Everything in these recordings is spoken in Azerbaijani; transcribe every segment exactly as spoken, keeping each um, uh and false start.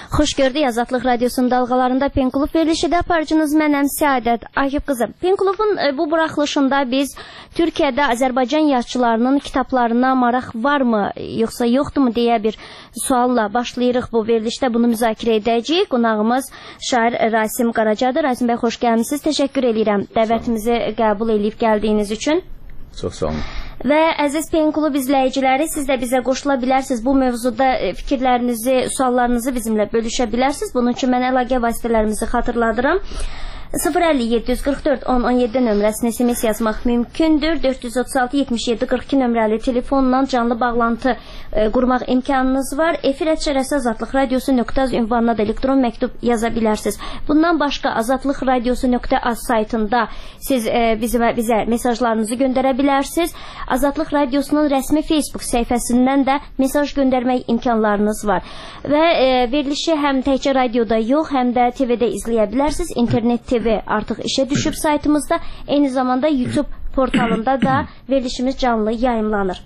Xoş gördük Azadlıq Radiosunun dalğalarında Penklub verilişidə aparıcınız mənəm Səadət Akif qızım. Penklubun bu buraxılışında biz Türkiyədə Azərbaycan yazıçılarının kitablarına maraq varmı, yoxsa yoxdurmu deyə bir sualla başlayırıq bu verilişdə. Bunu müzakirə edəcəyik. Qonağımız şair Rasim Qaracadır. Rasim bəy, xoş gəlmişsiniz. Təşəkkür edirəm dəvətimizi qəbul edib gəldiyiniz üçün. Çox sağ olun. Və əziz Penklub izləyiciləri, siz də bizə qoşula bilərsiniz. Bu mövzuda fikirlərinizi, suallarınızı bizimlə bölüşə bilərsiniz. Bunun üçün mən əlaqə vasitələrimizi xatırladıram. sıfır əlli yeddi yüz qırx dörd on on yeddi nömrəsini S M S yazmaq mümkündür. dörd yüz otuz altı yetmiş yeddi qırx iki nömrəli telefonla canlı bağlantı e, qurmaq imkanınız var. Efir ətçərəsi azadlıq radiosu nöqtə az ünvanına da elektron məktub yaza bilərsiniz. Bundan başqa azadlıq radiosu nöqtə az saytında siz e, bizə, bizə mesajlarınızı göndərə bilərsiniz. Azadlıq radiosunun rəsmi Facebook səhifəsindən də mesaj göndərmək imkanlarınız var. Və e, verilişi həm təkcə radioda yox, həm də T V-də izləyə bilərsiniz. İnternet T V artıq işə düşüb saytımızda. Eyni zamanda YouTube portalında da verilişimiz canlı yayımlanır.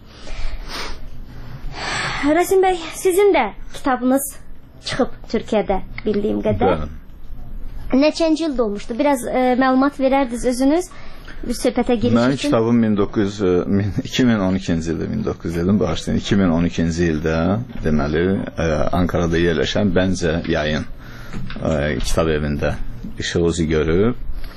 Rasim bəy, sizin də kitabınız çıxıb Türkiyədə bildiyim qədər. Neçənci ildə olmuşdu? Biraz e, məlumat verərdiniz özünüz bir söhbətə giriş Mənim üçün. kitabım iki min on ikinci ildə, min doqquz yüz ildə bağışlayın, iki min on ikinci ildə deməli e, Ankara'da yerləşən Bəncə Yayın e, kitab evində işığızı görüb.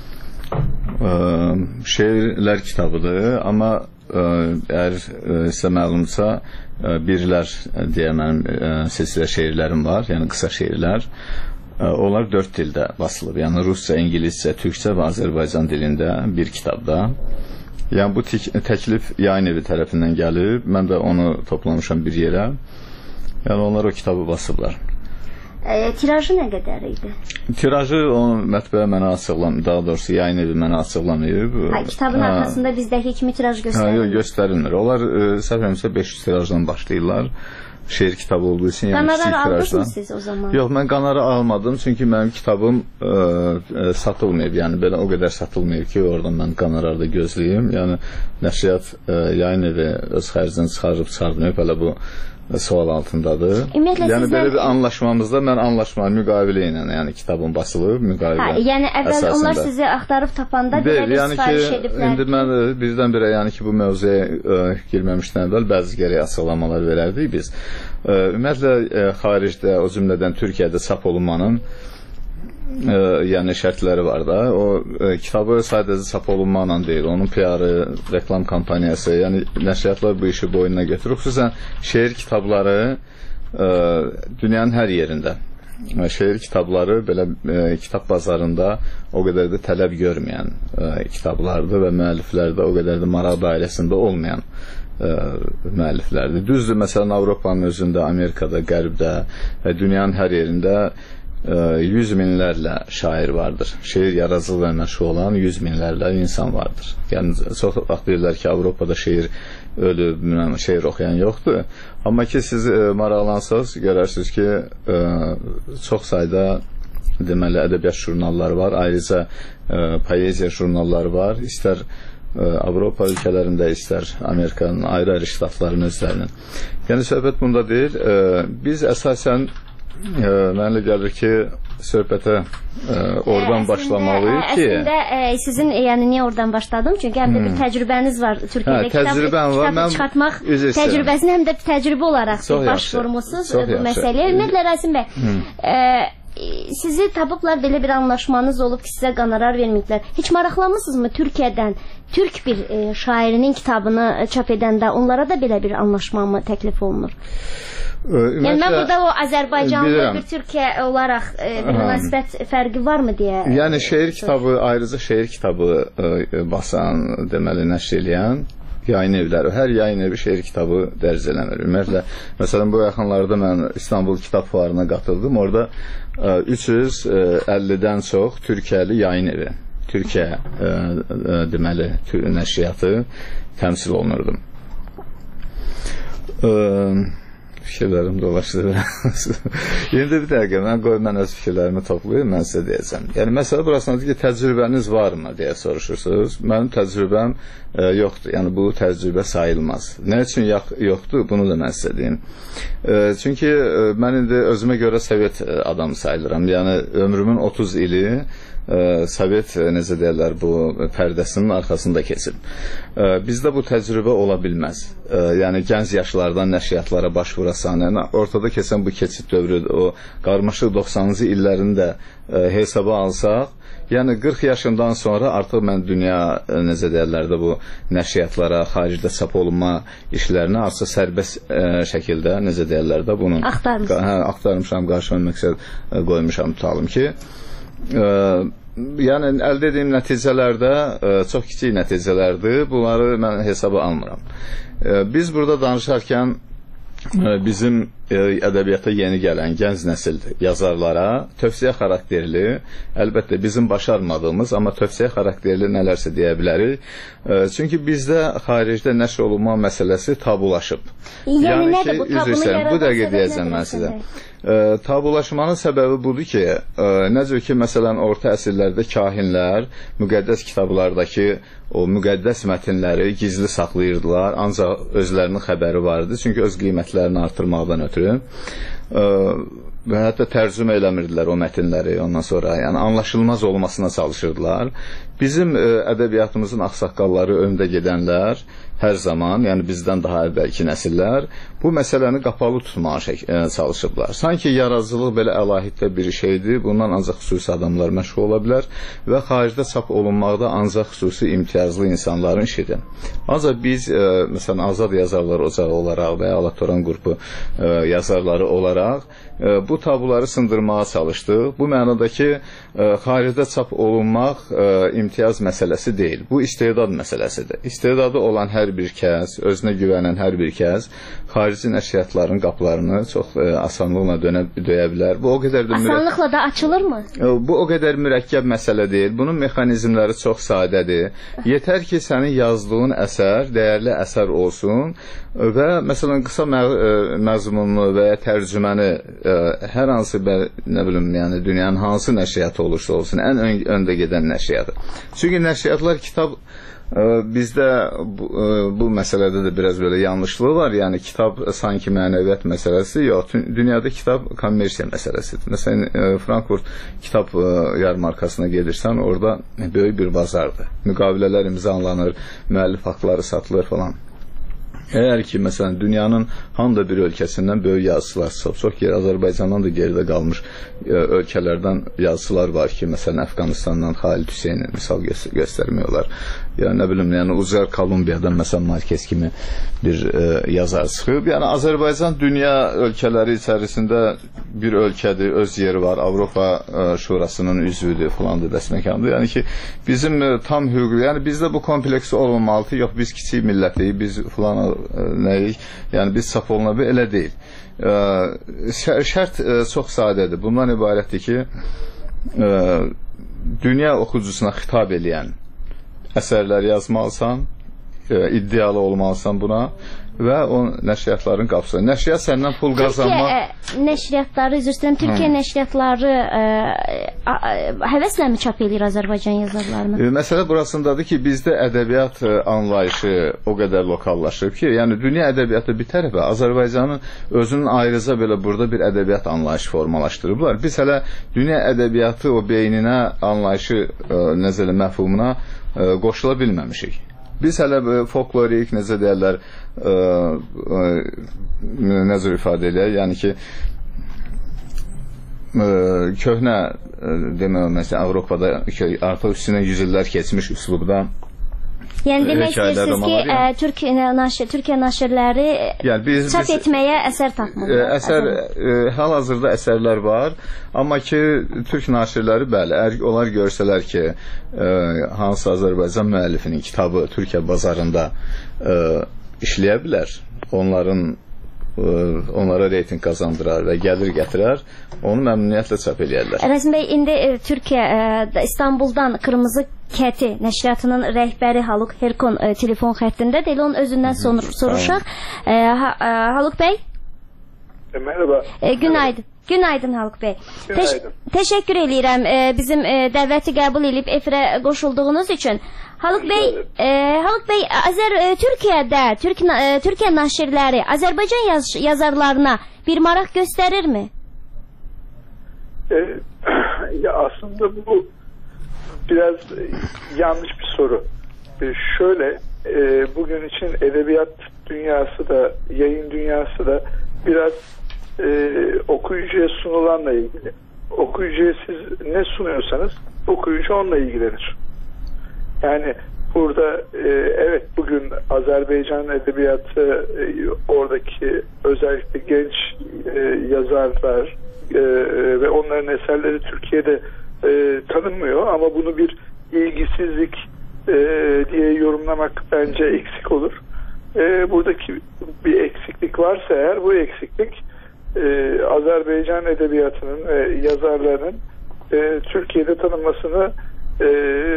E, şeirlər kitabıdır, amma e, əgər e, sizə məlumsa e, birlər deyə mənim e, silsilə şeirlərim var, yəni qısa şeirlər. E, onlar dörd dildə basılıb, yəni Rusca, İngiliscə, Türkçə və Azərbaycan dilində bir kitabda. Yəni bu təklif yayın evi tərəfindən gəlib, mən də onu toplamışam bir yerə. Yəni onlar o kitabı basıblar. E, tirajı nə qədər idi? Tirajı o mətbəə mənə açıqlamayıb, daha doğrusu yayın evi mənə açıqlamayıb. Ha, kitabın ha. Arxasında bizdəki kimi tiraj göstərilmir? Yox, göstərilmir. Onlar e, səhv eləmirəmsə beş yüz tirajdan başlayırlar. Şeir kitabı olduğu üçün, yəni kiçik tirajdan. Qanarı aldınız siz o zaman? Yox, mən qanarı almadım, çünki mənim kitabım e, e, satılmayıb, yəni belə o qədər satılmayıb ki, oradan mən qanararda gözləyim. Yəni nəşriyyat e, yayın evi öz xərcini çıxarıb çıxarmayıb, hələ bu sual altındadır. Ümumiyyətlə yəni sizlər... belə bir anlaşmamızda mən anlaşmanın müqavilə ilə, yəni kitabım basılıb, müqavilə ha, yəni əvvəl əsasında. Onlar sizi axtarıb tapanda Deyil, belə bir yəni sifariş ki, ediblər. İndi mən birdən-birə yəni ki, bu mövzuya e, girməmişdən əvvəl bəzi gərək açıqlamalar verərdik biz. E, ümumiyyətlə e, xaricdə, o cümlədən Türkiyədə çap olunmanın E, yəni şərtləri var da. O e, kitabı sadəcə çap olunmaqla deyil, onun P R-ı, reklam kampaniyası, yəni nəşriyyatlar bu işi boynuna götürür. Xüsusən şeir kitabları e, dünyanın hər yerində. E, şeir kitabları belə e, kitab bazarında o qədər də tələb görməyən e, kitablardır və müəlliflərdə o qədər də maraq dairəsində olmayan e, müəlliflərdir. Düzdür, məsələn Avropanın özündə, Amerikada, Qərbdə və dünyanın hər yerində yüz minlərlə şair vardır. Şeir yaradıcılıqla məşğul olan yüz minlərlə insan vardır. Yəni çox vaxt deyirlər ki, Avropada şeir ölüb, şeir oxuyan yoxdur. Amma ki, siz e, maraqlansınız, görərsiniz ki, e, çox sayda deməli ədəbiyyat jurnalları var, ayrıca e, poeziya jurnalları var. İstər e, Avropa ölkələrində, istər Amerikanın ayrı-ayrı ştatlarının özlərinin. Yəni söhbət bunda deyil. E, biz əsasən E, mənə gəlir ki, söhbətə e, oradan əslində, başlamalıyıq ki... Əslində, e, sizin, yəni niyə oradan başladım? Çünki həm də bir təcrübəniz var Türkiyədə. Hə, kitab, kitab mən çıxartmaq təcrübəsini həm də bir təcrübə olaraq baş vurmuşsunuz bu məsələyə. Ümumiyyətlə, Rasim bəy, e, sizi tapıblar, belə bir anlaşmanız olub ki, sizə qonorar verməyiblər. Heç maraqlanmısınızmı Türkiyədən, Türk bir e, şairinin kitabını çap edəndə onlara da belə bir anlaşma mı təklif olunur? Ümumiyyətlə, yəni mən burada o Azərbaycanlı bir Türkiyə olaraq e, bir münasibət fərqi varmı deyə... Yəni şeir kitabı, ayrıca şeir kitabı e, basan, deməli nəşr eləyən yayın evləri, hər yayın evi şeir kitabı dərc eləmir. Ümumiyyətlə, məsələn bu yaxınlarda mən İstanbul Kitab Fuarına qatıldım, orada e, üç yüz əllidən çox Türkiyəli yayın evi, Türkiyə e, e, deməli nəşriyyatı təmsil olunurdu. E, fikirlərim dolaşdı. İndi bir dəqiqə, mən qoy, mən öz fikirlərimi toplayayım, mən sizə deyəcəm. Yəni, məsələ burasındadır ki, təcrübəniz varmı, deyə soruşursunuz. Mənim təcrübəm e, yoxdur, yəni bu təcrübə sayılmaz. Nə üçün yoxdur, bunu da mən sizə deyim. E, çünki e, mən indi özümə görə Sovet adamı sayılıram. Yəni, ömrümün otuz ili Sovet, necə deyərlər, bu pərdəsinin arxasında keçib. Bizdə bu təcrübə ola bilməz. Yəni, gənc yaşlardan nəşriyyatlara başvurasan, yəni, ortada keçən bu keçid dövrü, o qarmaşıq doxsanıncı illərini də hesaba alsaq, yəni qırx yaşından sonra artıq mən dünya, necə deyərlər də, bu nəşriyyatlara, xaricdə çap olunma işlərinə artıq sərbəst şəkildə, necə deyərlər də, bunu axtarmışam, qarşıma məqsəd qoymuşam, tutalım ki, yəni əldə edeyim nəticələrdə çox kiçik nəticələrdir, bunları mən hesaba almıram. Biz burada danışarkən bizim ədəbiyyata yeni gələn gənc nəsildir, yazarlara tövsiyə xarakterli, əlbəttə bizim başarmadığımız, amma tövsiyə xarakterli nələrsə deyə bilərik. Çünki bizdə xaricdə nəşr olunma məsələsi tabulaşıb. Yəni nədir bu tabunu yaradan? Bu dəqiqə deyəcəm mən sizə. Tabulaşmanın səbəbi budur ki, necə ki, məsələn, orta əsrlərdə kahinlər müqəddəs kitablardakı o müqəddəs mətnləri gizli saxlayırdılar, ancaq özlərinin xəbəri vardı, çünki öz qiymətlərini artırmaqdan ötürü və hətta tərcümə eləmirdilər o mətnləri ondan sonra, yəni anlaşılmaz olmasına çalışırdılar. Bizim ədəbiyyatımızın ağsaqqalları, öndə gedənlər hər zaman, yəni bizdən daha əvvəlki nəsillər bu məsələni qapalı tutmağa çalışıblar. Sanki yaradıcılıq belə əlahiddə bir şeydir, bundan ancaq xüsusi adamlar məşğul ola bilər və xaricdə çap olunmaqda ancaq xüsusi imtiyazlı insanların işidir. Ancaq biz, məsələn, Azad Yazarlar Ocağı olaraq və ya Alatoran qrupu yazarları olaraq bu tabuları sındırmağa çalışdıq. Bu mənada ki, xaricdə çap olunmaq imtiyaz məsələsi deyil. Bu istedad məsələsidir. İstedadı olan hər bir kəs, özünə güvənən hər bir kəs xarici nəşriyyatların qapılarını çox asanlıqla döyə bilər. Bu o qədər də asanlıqla da açılırmı? Bu o qədər mürəkkəb məsələ deyil. Bunun mexanizmləri çox sadədir. Yetər ki, sənin yazdığın əsər dəyərli əsər olsun və məsələn qısa məzmunlu və ya tərcüməni hər hansı, nə bilim, yəni dünyanın hansı nəşriyyatı olursa olsun, ən öndə gedən nəşriyyatı. Çünki nəşriyyatlar kitab bizdə bu, bu məsələdə də biraz belə yanlışlığı var. Yəni kitab sanki mənəviyyat məsələsi yox. Dünyada kitab kommersiya məsələsidir. Məsələn, Frankfurt kitab yarmarkasına gedirsən, orada böyük bir bazardır. Müqavilələr imzalanır, müəllif haqları satılır falan. Əgər ki, məsələn, dünyanın hamda bir ölkəsindən böyük yazıçılar, çox yer Azərbaycandan da geridə qalmış ölkələrdən yazıçılar var ki, məsələn, Əfqanistandan Xalid Hüseyni misal göstərmək olar. Yəni, nə bilim, yəni Ucar Kolumbiyadan, məsələn, Marquez kimi bir yazar çıxıb. Yəni, Azərbaycan dünya ölkələri içərisində bir ölkədir, öz yeri var, Avropa Şurasının üzvüdür, filandır, dəsməkandır. Yəni ki, bizim tam hüquqlu, yəni bizdə bu kompleksi olmamalıdır, yox, biz kiçik millətiyik, biz filan nəyik, yəni biz çap oluna bir elə deyil. Şərt çox sadədir. Bundan ibarətdir ki, dünya oxucusuna xitab eləyən əsərlər yazmalısan, iddialı olmalısan buna və o nəşriyyatların qapısı. Nəşriyyat səndən pul qazanmaq... Türkiyə nəşriyyatları, üzr istəyirəm, Türkiyə nəşriyyatları həvəslə mi çap edir Azərbaycan yazarlarını? Məsələ burasındadır ki, bizdə ədəbiyyat anlayışı o qədər lokallaşıb ki, yəni dünya ədəbiyyatı bir tərəfə, Azərbaycanın özünün ayrıca belə burada bir ədəbiyyat anlayışı formalaşdırıblar. Biz hələ dünya ədəbiyyatı o beyninə, anlayışı, nəzəli məfhumuna qoşula bilməmişik. Biz hələ folklorik, necə deyərlər, necə ifadə eləyək, yəni ki, köhnə, demək, məsələn, Avropada artıq üstünə yüz illər keçmiş üslubda yəni demək istəyirsiniz ki, Türkiyə naşirləri çap etməyə əsər tapmır. Əsər, hal-hazırda əsərlər var, amma ki, Türk naşirləri, bəli, onlar görsələr ki, hansı Azərbaycan müəllifinin kitabı Türkiyə bazarında işləyə bilər, onların onlara reyting qazandırar və gəlir gətirər, onu məmnuniyyətlə çap eləyərlər. Rəzim bəy, indi Türkiyə, İstanbuldan Qırmızı Kəti nəşriyyatının rəhbəri Haluk Herkon telefon xəttindədir. Elə onun özündən soruşaq. Haluk bəy? E, merhaba. E, günaydın. Günaydın Haluk Bey. Günaydın. Teş teşekkür edirəm e, bizim e, dəvəti qəbul edib efirə qoşulduğunuz üçün. Haluk Bey, e, Haluk Bey, Azər e, Türkiyədə Türk e, Türkiyə naşirləri Azərbaycan yaz yazarlarına bir maraq göstərirmi? E, ya aslında bu biraz e, yanlış bir soru. E, şöyle, e, bugün için edebiyat dünyası da, yayın dünyası da biraz e, okuyucuya sunulanla ilgili. Okuyucuya siz ne sunuyorsanız okuyucu onunla ilgilenir. Yani burada e, evet bugün Azerbaycan edebiyatı e, oradaki özellikle genç e, yazarlar e, ve onların eserleri Türkiye'de e, tanınmıyor ama bunu bir ilgisizlik e, diye yorumlamak bence eksik olur. E, buradaki bir eksiklik varsa eğer bu eksiklik e, Azerbaycan edebiyatının ve yazarlarının e, Türkiye'de tanınmasını e,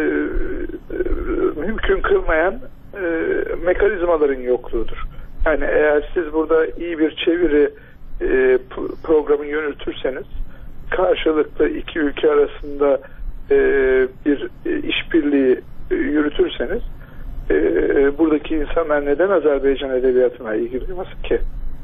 mümkün kılmayan e, mekanizmaların yokluğudur. Yani eğer siz burada iyi bir çeviri e, programı yürütürseniz karşılıklı iki ülke arasında e, bir işbirliği yürütürseniz e, buradaki insanlar neden Azerbaycan edebiyatına ilgi duymasın ki?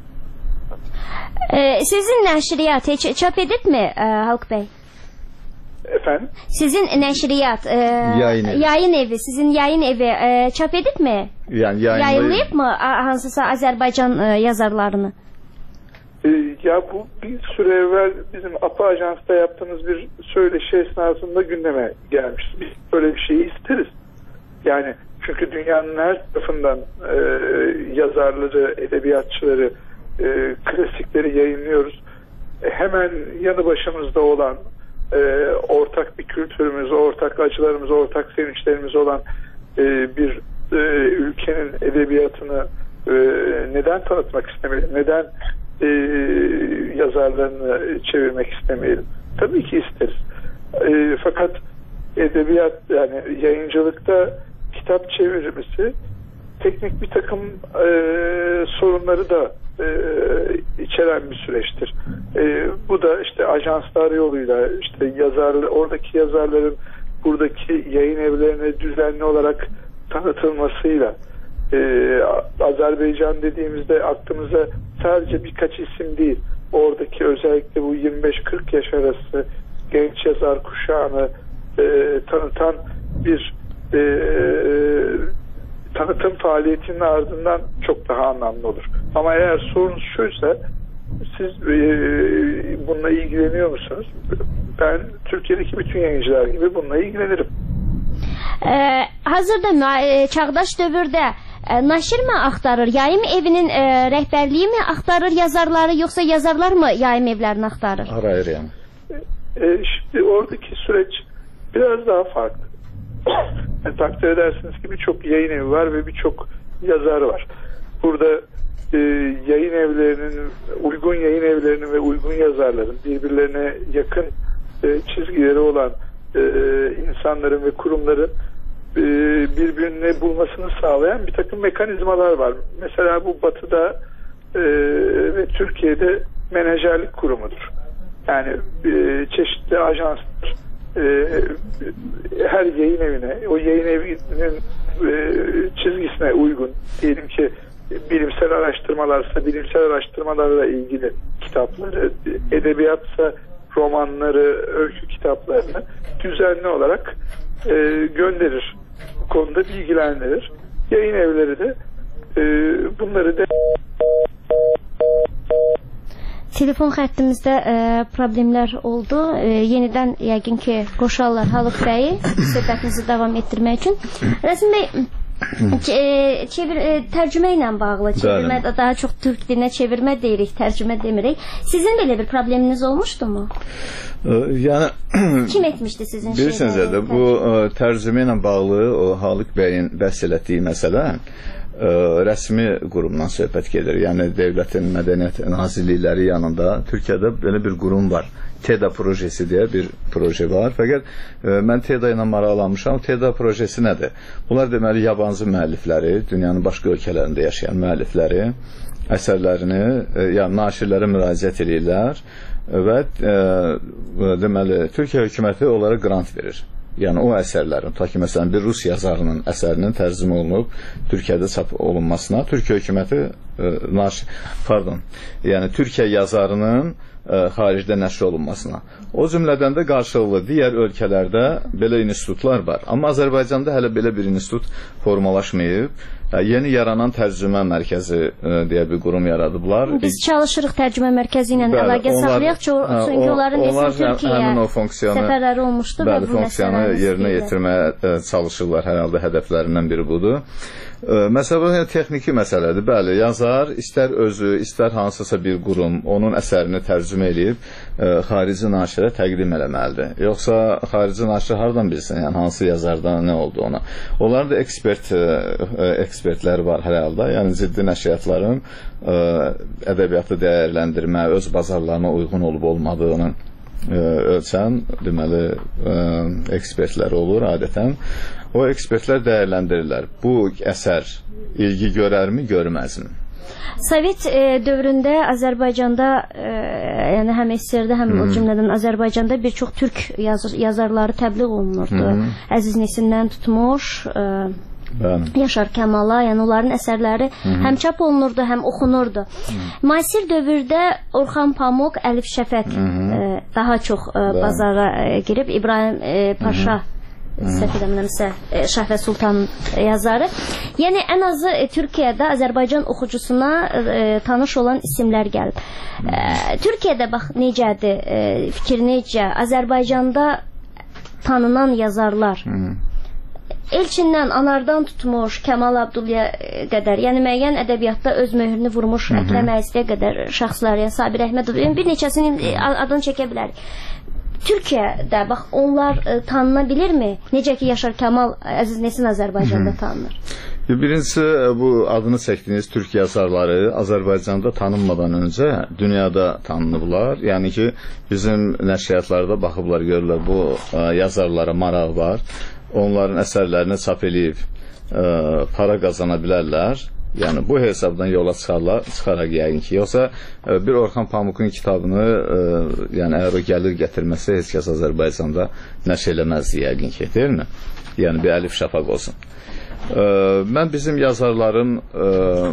E, sizin nəşriyyat çap edibmi e, Haluk Bey? Efendim? Sizin nəşriyyat, e, yayın, evi. yayın evi, sizin yayın evi e, çap edibmi? Yani yayınlayıb mı hansısa Azərbaycan e, yazarlarını? E, ya bu bir süre evvel bizim APA Ajans'ta yaptığımız bir söyleşi esnasında gündeme gelmiş. Biz böyle bir şeyi isteriz. Yani çünkü dünyanın her tarafından e, yazarları, edebiyatçıları, e, klasikleri yayınlıyoruz. E, hemen yanı başımızda olan e, ortak bir kültürümüz, ortak acılarımız, ortak sevinçlerimiz olan e, bir e, ülkenin edebiyatını e, neden tanıtmak istemeyelim? Neden e, yazarlarını çevirmek istemeyelim? Tabii ki isteriz. E, fakat edebiyat, yani yayıncılıkta kitap çevirmesi teknik bir takım e, sorunları da e, içeren bir süreçtir. E, bu da işte ajanslar yoluyla, işte yazarlar, oradaki yazarların buradaki yayın evlerine düzenli olarak tanıtılmasıyla, e, Azerbaycan dediğimizde aklımıza sadece birkaç isim değil, oradaki özellikle bu yirmi beş kırk yaş arası genç yazar kuşağını e, tanıtan bir e, tanıtım faaliyetinin ardından çok daha anlamlı olur. Ama eğer sorun şuysa, siz e, bununla ilgileniyor musunuz? Ben Türkiye'deki bütün yayıncılar gibi bununla ilgilenirim. Ee, hazırda e, çağdaş dövrdə e, naşir mi axtarır? Yayım evinin e, rəhbərliyi mi axtarır yazarları, yoksa yazarlar mı yayım evlerini axtarır? Arayır yani. E, şimdi oradaki süreç biraz daha farklı. Yani takdir edersiniz ki birçok yayın evi var ve birçok yazar var. Burada e, yayın evlerinin, uygun yayın evlerinin ve uygun yazarların birbirlerine yakın e, çizgileri olan e, insanların ve kurumların e, birbirini bulmasını sağlayan bir takım mekanizmalar var. Mesela bu Batı'da e, ve Türkiye'de menajerlik kurumudur. Yani e, çeşitli ajanslar e, her yayın evine, o yayın evinin e, çizgisine uygun, diyelim ki bilimsel araştırmalarsa bilimsel araştırmalarla ilgili kitapları, edebiyatsa romanları, öykü kitaplarını düzenli olarak e, gönderir. Bu konuda bilgilendirir. Yayın evleri de e, bunları da Telefon xəttimizdə e, problemlər oldu. E, yenidən yəqin ki qoşarlar Haluk Bəyi söhbətimizi davam etdirmək üçün. Rəsim Bəy, e, çevir, e, tərcümə ilə bağlı, çevirmə, daha çox türk dilinə çevirmə deyirik, tərcümə demirik. Sizin belə bir probleminiz olmuşdu mu? Yani kim etmişdi sizin şeyləri? Bilirsiniz də bu tərcümə ilə bağlı o Haluk Bəyin bəhs etdiyi məsələ Ə, rəsmi qurumdan söhbət gedir. Yəni Dövlətin Mədəniyyət Nazirlikləri yanında Türkiyədə belə bir qurum var. TEDA projesi deyə bir proje var. Fəqət ə, mən TEDA ilə maraqlanmışam. TEDA projesi nədir? Bunlar deməli yabancı müəllifləri, dünyanın başqa ölkələrində yaşayan müəllifləri əsərlərini e, yəni naşirlərə müraciət edirlər və e, deməli Türkiyə hökuməti onlara qrant verir. Yəni o əsərlərin, ta ki məsələn bir rus yazarının əsərinin tərcümə olunub Türkiyədə çap olunmasına Türkiyə hökuməti e, naşir, pardon, yəni Türkiyə yazarının e, xaricdə nəşr olunmasına. O cümlədən də qarşılıqlı digər ölkələrdə belə institutlar var. Amma Azərbaycanda hələ belə bir institut formalaşmayıb. Yeni yaranan tərcümə mərkəzi e, deyə bir qurum yaradıblar. Biz çalışırıq tərcümə mərkəzi ilə əlaqə saxlayaq, çünki onların onlar Türkiyəyə səfərləri olmuşdu və bu funksiyanı yerinə yetirməyə çalışırlar. Hər halda hədəflərindən biri budur. Məsələ texniki məsələdir. Bəli, yazar istər özü, istər hansısa bir qurum onun əsərini tərcümə edib xarici naşirə təqdim eləməlidir. Yoxsa xarici naşir hardan bilsin, yəni hansı yazardan nə oldu ona? Onların da ekspert ekspertləri var hər halda. Yəni ciddi nəşriyyatların ədəbiyyatı dəyərləndirmə, öz bazarlarına uyğun olub olmadığını ölçən deməli ekspertlər olur adətən. O ekspertlər dəyərləndirirlər. Bu əsər ilgi görərmi, görməzmi? Sovet e, dövründə Azərbaycanda e, yəni həm S S R-də, həm o cümlədən Azərbaycanda bir çox türk yaz yazarları təbliğ olunurdu. Hı -hı. Əziz Nesindən tutmuş e, Bəli. Yaşar Kəmala, yəni onların əsərləri Hı -hı. həm çap olunurdu, həm oxunurdu. Hı -hı. Müasir dövrdə Orxan Pamuk, Əlif Şəfəq e, daha çox e, bazara e, girib, İbrahim e, Paşa səhv eləmirəmsə Şahvə Sultan yazarı. Yəni ən azı e, Türkiyədə Azərbaycan oxucusuna e, tanış olan isimlər gəlib. E, Türkiyədə bax necədir, e, fikir necə? Azərbaycanda tanınan yazarlar. Hı -hı. Elçindən, Anardan tutmuş Kəmal Abdulliyə qədər, yəni müəyyən ədəbiyyatda öz möhrünü vurmuş Hı -hı. Əkrəm Əziziyə qədər şəxslər, yəni Sabir Əhmədov, yəni bir neçəsinin adını çəkə bilərik. Türkiyədə bax onlar e, tanına bilirmi? Necə ki Yaşar Kəmal, Əziz Nesin Azərbaycanda Hı -hı. tanınır. Birincisi bu adını çəkdiyiniz türk yazarları Azərbaycanda tanınmadan öncə dünyada tanınıblar. Yəni ki bizim nəşriyyatlarda baxıblar, görürlər bu ə, yazarlara maraq var. Onların əsərlərini çap eləyib ə, para qazana bilərlər. Yəni bu hesabdan yola çıxarlar, çıxaraq yəqin ki. Yoxsa ə, bir Orxan Pamukun kitabını ə, yəni əgər o gəlir gətirməsə heç kəs Azərbaycanda nəşr eləməzdi yəqin ki, deyilmi? Yəni bir Əlif Şəfaq olsun. Ə, mən bizim yazarların ə,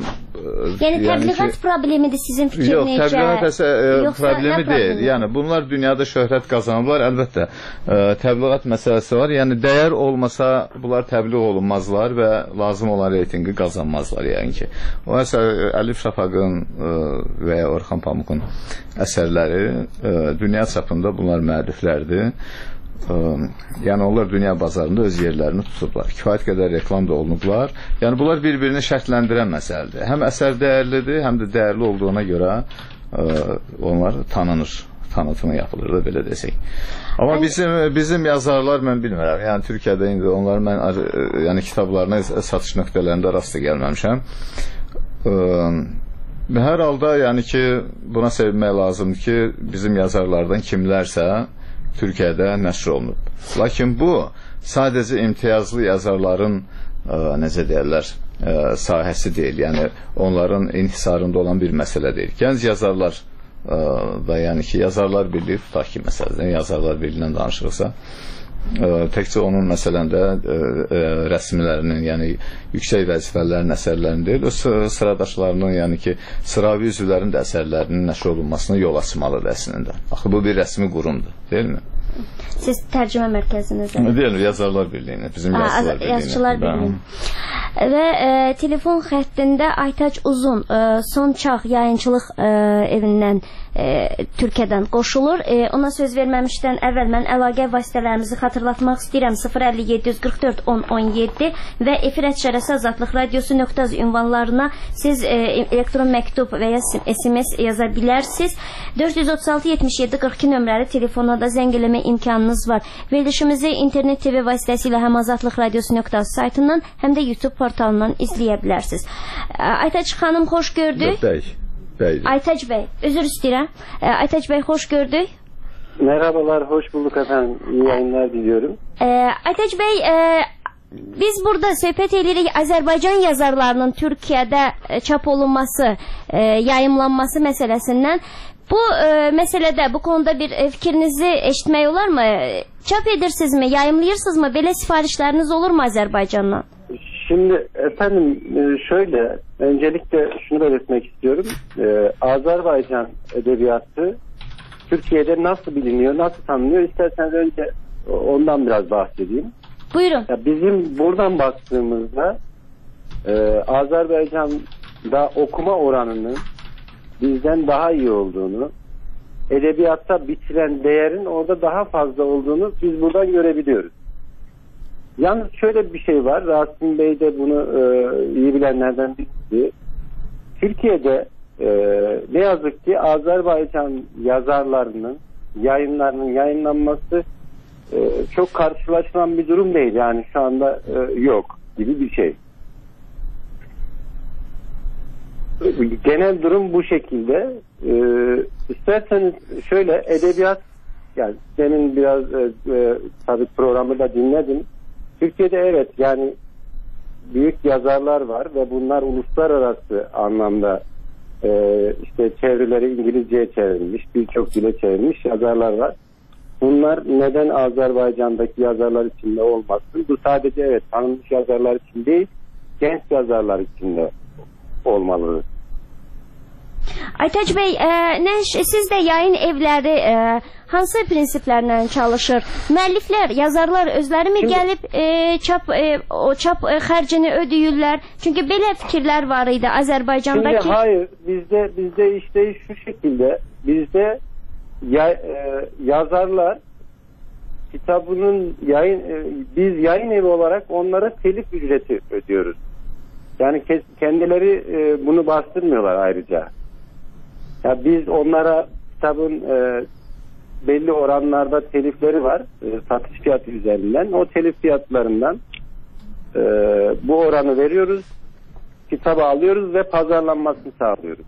yəni təbliğat yəni ki, problemidir sizin fikir yox, necə? Yox, təbliğat əsə, ə, problemi deyil. Yəni bunlar dünyada şöhrət qazanırlar. Əlbəttə ə, təbliğat məsələsi var. Yəni dəyər olmasa bunlar təbliğ olunmazlar və lazım olan reytinqi qazanmazlar yəni ki. O əsər Əlif Şəfaqın və ya Orxan Pamukun əsərləri ə, dünya çapında bunlar müəlliflərdir. Ə, yəni onlar dünya bazarında öz yerlərini tutublar. Kifayət qədər reklam da olunublar. Yəni bunlar bir-birini şərtləndirən məsələdir. Həm əsər dəyərlidir, həm də dəyərli olduğuna görə ə, onlar tanınır. Tanıtımı yapılır da belə desək. Amma bizim bizim yazarlar mən bilmirəm. Yəni Türkiyədə indi onlar mən yəni kitablarına satış nöqtələrində rast gəlməmişəm. Ə, hər halda yəni ki buna sevinmək lazımdır ki bizim yazarlardan kimlərsə Türkiyədə nəşr olunub. Lakin bu sadəcə imtiyazlı yazarların ə, necə deyirlər ə, sahəsi deyil. Yəni onların inhisarında olan bir məsələ deyil. Gənc yazarlar ə, da yəni ki yazarlar birliyi tutaq ki məsələdən yazarlar birliyindən danışırıqsa ə, təkcə onun məsələn də ə, ə, rəsmilərinin yəni yüksək vəzifələrin əsərlərinin deyil, o sıradaşlarının yəni ki sıravi üzvlərin də əsərlərinin nəşr olunmasına yol açmalıdır əslində. Axı bu bir rəsmi qurumdur, deyilmi? Siz tərcümə mərkəzinizdə. Deyil, yazarlar birliyinə, bizim yazarlar birliyinə. Yazıçılar birliyinə. Və e, telefon xəttində Aytac Uzun e, Son Çağ yayınçılıq e, evindən e, Türkiyədən qoşulur. E, ona söz verməmişdən əvvəl mən əlaqə vasitələrimizi xatırlatmaq istəyirəm. sıfır əlli yeddi yüz qırx dörd on on yeddi və efir ətşərəsi azadlıq radiosu nöqtə az ünvanlarına siz e, elektron məktub və ya S M S yaza bilərsiniz. dörd yüz otuz altı yetmiş yeddi qırx iki nömrəli telefona da zəng eləmə imkanınız var. Verilişimizi internet T V vasitəsilə həm azadlıq radiosu nöqtə az saytından, həm də YouTube portalından izləyə bilərsiniz. Aytac xanım, xoş gördük. Bəy, bəy. Aytac bəy, özür istəyirəm. Aytac bəy, xoş gördük. Merhabalar, hoş bulduk efendim. İyi yayınlar diliyorum. Aytac bəy, biz burada söhbət edirik Azərbaycan yazarlarının Türkiyədə e, çap olunması, e, yayımlanması məsələsindən. Bu e, məsələdə, bu konuda bir e, fikrinizi eşitmək olar mı? Çap edirsinizmi, yayımlayırsınızmı? Belə sifarişləriniz olur mu Azərbaycandan? Şimdi efendim şöyle, öncelikle şunu belirtmek istiyorum. Ee, Azerbaycan edebiyatı Türkiye'de nasıl biliniyor, nasıl tanınıyor? İsterseniz önce ondan biraz bahsedeyim. Buyurun. Ya bizim buradan baktığımızda e, Azerbaycan'da okuma oranının bizden daha iyi olduğunu, edebiyatta biçilen değerin orada daha fazla olduğunu biz buradan görebiliyoruz. Yalnız şöyle bir şey var, Rasim Bey de bunu e, iyi bilenlerden birisi. Türkiye'de e, ne yazık ki Azerbaycan yazarlarının yayınlarının yayınlanması e, çok karşılaşılan bir durum değil. Yani şu anda e, yok gibi bir şey. Genel durum bu şekilde. E, isterseniz şöyle edebiyat, yani demin biraz e, e, tabii programı da dinledim. Türkiye'de evet yani büyük yazarlar var ve bunlar uluslararası anlamda e, işte çevirileri İngilizceye çevrilmiş, birçok dile çevrilmiş yazarlar var. Bunlar neden Azerbaycan'daki yazarlar içinde olmasın? Bu sadece evet tanınmış yazarlar için değil, genç yazarlar için de olmalı. Aytaç Bey, e, ne, siz de yayın evləri e, hansı prinsiplərlə çalışır? Müəlliflər, yazarlar özləri mi gəlib e, çap e, o çap e, xərcini ödəyirlər? Çünki belə fikirlər var idi Azərbaycandakı. Şimdi hayır, bizde bizde işte şu şekilde, bizde ya, e, yazarlar kitabının yayın e, biz yayın evi olarak onlara telif ücreti ödüyoruz. Yani kes, kendileri e, bunu bastırmıyorlar ayrıca. Ya biz onlara kitabın e, belli oranlarda telifleri var, e, satış fiyatı üzerinden. O telif fiyatlarından e, bu oranı veriyoruz, kitabı alıyoruz ve pazarlanmasını sağlıyoruz.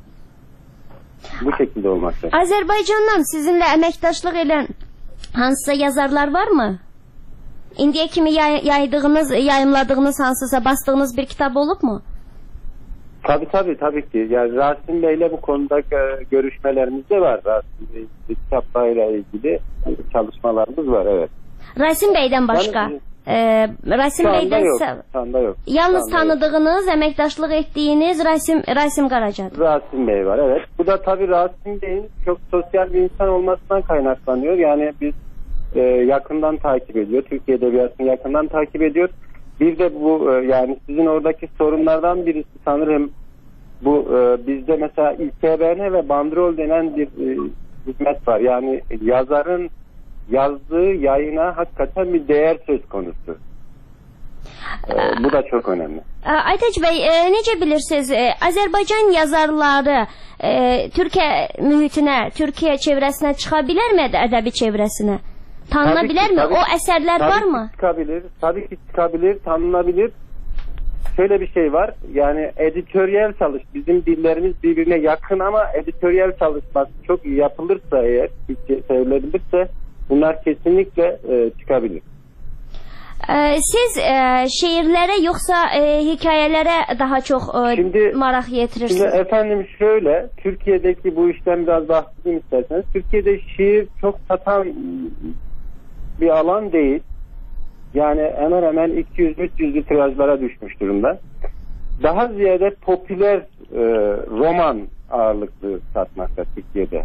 Bu şekilde olmakta. Azərbaycandan sizinle əməkdaşlıq edən hansısa yazarlar var mı? İndiyə kimi yay, yaydığınız, yayımladığınız hansısa bastığınız bir kitap olup mu? Tabii tabii tabii ki. Yani Rasim Bey'le bu konuda görüşmelerimiz de var. Rasim Bey kitaplarıyla ilgili çalışmalarımız var, evet. Rasim Bey'den başka? Yani, e, Rasim şu anda Bey'den yok. Şu anda yok. Yalnız anda tanıdığınız, yok. Emektaşlık ettiğiniz Rasim Rasim Karacadır. Rasim Bey var, evet. Bu da tabii Rasim Bey'in çok sosyal bir insan olmasından kaynaklanıyor. Yani biz e, yakından takip ediyor. Türkiye Edebiyatı'nı yakından takip ediyor. Bir de bu e, yani sizin oradaki sorunlardan birisi sanırım bu e, bizde mesela İ K B N ve bandrol denen bir e, hizmet var. Yani yazarın yazdığı yayına hakikaten bir değer söz konusu. E, bu da çok önemli. Aytaç Bey, e, necə bilirsiniz, e, Azərbaycan yazarları e, Türkiye mühitinə, Türkiye çevrəsinə çıxa bilərmi, ədəbi çevrəsinə? Tanınabilir mi? O eserler var mı? Çıkabilir. Tabii ki çıkabilir, tanınabilir. Şöyle bir şey var. Yani editoryal çalış. Bizim dillerimiz birbirine yakın ama editoryal çalışmak çok iyi yapılırsa eğer, sevilebilirse bunlar kesinlikle e, çıkabilir. Ee, siz e, şiirlere yoksa e, hikayelere daha çok e, şimdi, merak yetirirsiniz? Şimdi efendim şöyle, Türkiye'deki bu işten biraz bahsedeyim isterseniz. Türkiye'de şiir çok satan bir alan değil. Yani hemen hemen iki yüz üç yüzlü tirajlara düşmüş durumda. Daha ziyade popüler e, roman ağırlıklı satmakta Türkiye'de.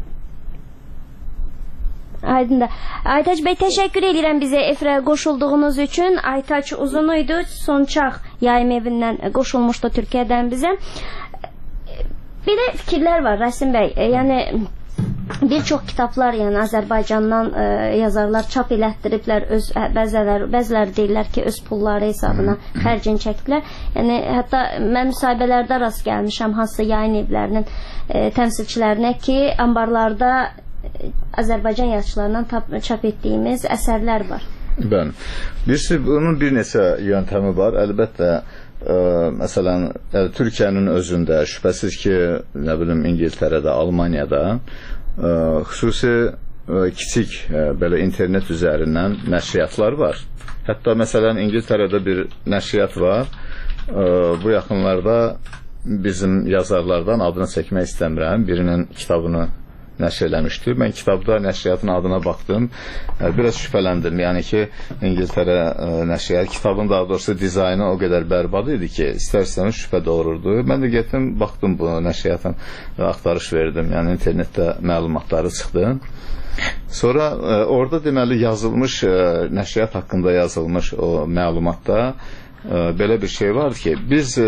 Aydındır. Aytaç Bey, teşekkür edirəm bizə efirə qoşulduğunuz üçün. Aytaç Uzunuydu, Sonçaq yayım evindən qoşulmuşdu Türkiyədən bizə. Belə fikirlər var Rasim Bey. Yəni bir çox kitablar, yəni Azərbaycandan e, yazarlar çap elətdiriblər, öz bəzələr, bəzilər deyirlər ki, öz pulları hesabına xərcini çəkiblər. Yəni hətta mən müsahibələrdə rast gəlmişəm hansısa yayın evlərinin e, təmsilçilərinə ki, ambarlarda Azərbaycan yazıçılarından çap etdiyimiz əsərlər var. Bəli. Birisi bunun bir neçə yöntəmi var. Əlbəttə ə, məsələn Türkiyənin özündə şübhəsiz ki, nə bilim İngiltərədə, Almaniyada ə, xüsusi kiçik belə internet üzərindən nəşriyyatlar var. Hətta məsələn İngiltərədə bir nəşriyyat var. Bu yaxınlarda bizim yazarlardan adını çəkmək istəmirəm. Birinin kitabını nəşr eləmişdi. Mən kitabda nəşriyyatın adına baxdım. Biraz şübhələndim. Yəni ki, İngiltərə nəşriyyat, kitabın daha doğrusu dizaynı o qədər bərbad idi ki, istər-istəməz şübhə doğururdu. Mən də getdim, baxdım bu nəşriyyatın, axtarış verdim. Yəni internetdə məlumatları çıxdı. Sonra orada deməli yazılmış, nəşriyyat haqqında yazılmış o məlumatda belə bir şey var ki, biz,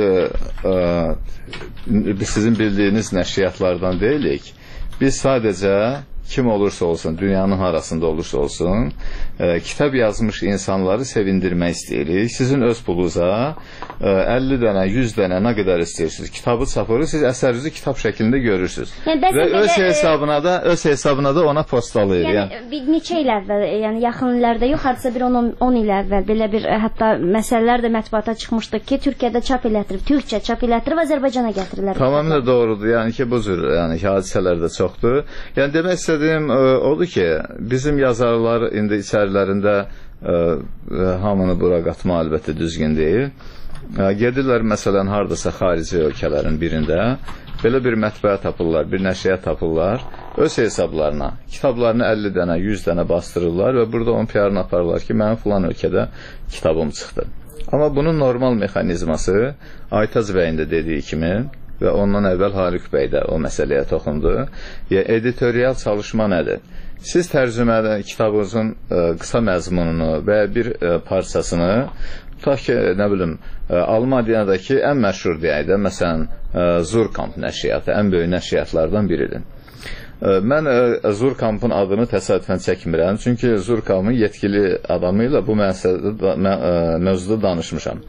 biz sizin bildiyiniz nəşriyyatlardan deyilik. Biz sadəcə kim olursa olsun, dünyanın harasında olursa olsun, e, kitab yazmış insanları sevindirmək istəyirik. Sizin öz pulunuza e, əlli dənə, yüz dənə nə qədər istəyirsiniz, kitabı çapırır, siz əsərinizi kitab şəklində görürsünüz. Yəni, və öz belə, hesabına da öz hesabına da ona postalayır. Yəni, yəni bir neçə il əvvəl, yəni yaxın illərdə yox, hardasa bir on il əvvəl belə bir hətta məsələlər də mətbuata çıxmışdı ki, Türkiyədə çap elətdirib, türkçə çap elətdirib Azərbaycana gətirirlər. Tamamilə doğrudur. Yəni ki, bu cür yəni hadisələr də çoxdur. Yəni demək istəyirəm odur ki, bizim yazarlar indi içərilərində ə, hamını bura qatma əlbəttə düzgün deyil. Ə, gedirlər məsələn hardasa xarici ölkələrin birində belə bir mətbəə tapırlar, bir nəşriyyat tapırlar, öz hesablarına kitablarını əlli dənə, yüz dənə bastırırlar və burada onun P R-ını aparırlar ki, mənim filan ölkədə kitabım çıxdı. Amma bunun normal mexanizması Aytaz bəyin də dediyi kimi və ondan əvvəl Haluk bəy də o məsələyə toxundu. Ya, editorial çalışma nədir? Siz tərcümədə kitabınızın ə, qısa məzmununu və bir ə, parçasını, tutaq ki, nə bilim, ə, Almaniyadakı ən məşhur deyək də, məsələn, ə, Zurkamp nəşriyyatı, ən böyük nəşriyyatlardan biridir. Ə, mən ə, Zurkampın adını təsadüfən çəkmirəm, çünki Zurkampın yetkili adamı ilə bu məsələdə, mə, ə, mövzuda danışmışam.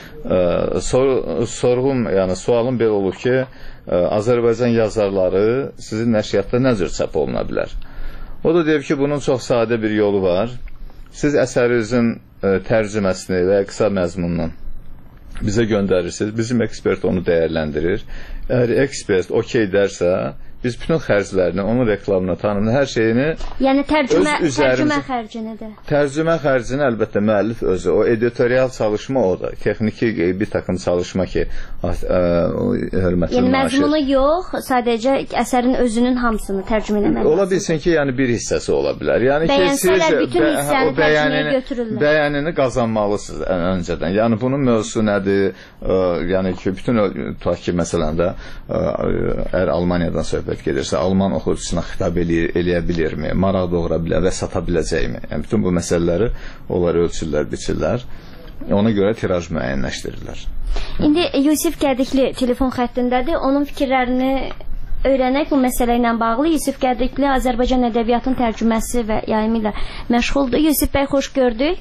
Sor, sorğum, yəni sualım belə olur ki, Azərbaycan yazarları sizin nəşriyyatda nə cür çap oluna bilər? O da deyir ki, bunun çox sadə bir yolu var. Siz əsərinizin tərcüməsini və ya qısa məzmununu bizə göndərirsiniz. Bizim ekspert onu dəyərləndirir. Əgər ekspert okey dərsə, biz bütün xərclərini, onun reklamını, tanımını, hər şeyini yəni tərcümə, tərcümə xərcini də. Tərcümə xərcini əlbəttə müəllif özü. O editorial çalışma o da. Texniki bir takım çalışma ki, ə, o hörmətli yəni məzmunu yox, sadəcə əsərin özünün hamısını tərcümə eləmək. Ola bilsin ki, yəni bir hissəsi ola bilər. Yəni ki, siz bütün hissəni o bəyənini, bəyənini qazanmalısınız ən öncədən. Yəni bunun mövzusu nədir? Ə, yəni ki, bütün tutaq ki, məsələn də əgər Almaniyadan söhbət gedirsə, Alman oxucusuna xitab eləyir, eləyə bilirmi, maraq doğura bilər və sata biləcəkmi? Yəni, bütün bu məsələləri onlar ölçürlər, biçirlər. Ona görə tiraj müəyyənləşdirirlər. İndi Yusif Gədikli telefon xəttindədir. Onun fikirlərini öyrənək bu məsələ ilə bağlı. Yusif Gədikli Azərbaycan ədəbiyyatının tərcüməsi və yayımı ilə məşğuldur. Yusif bəy, xoş gördük.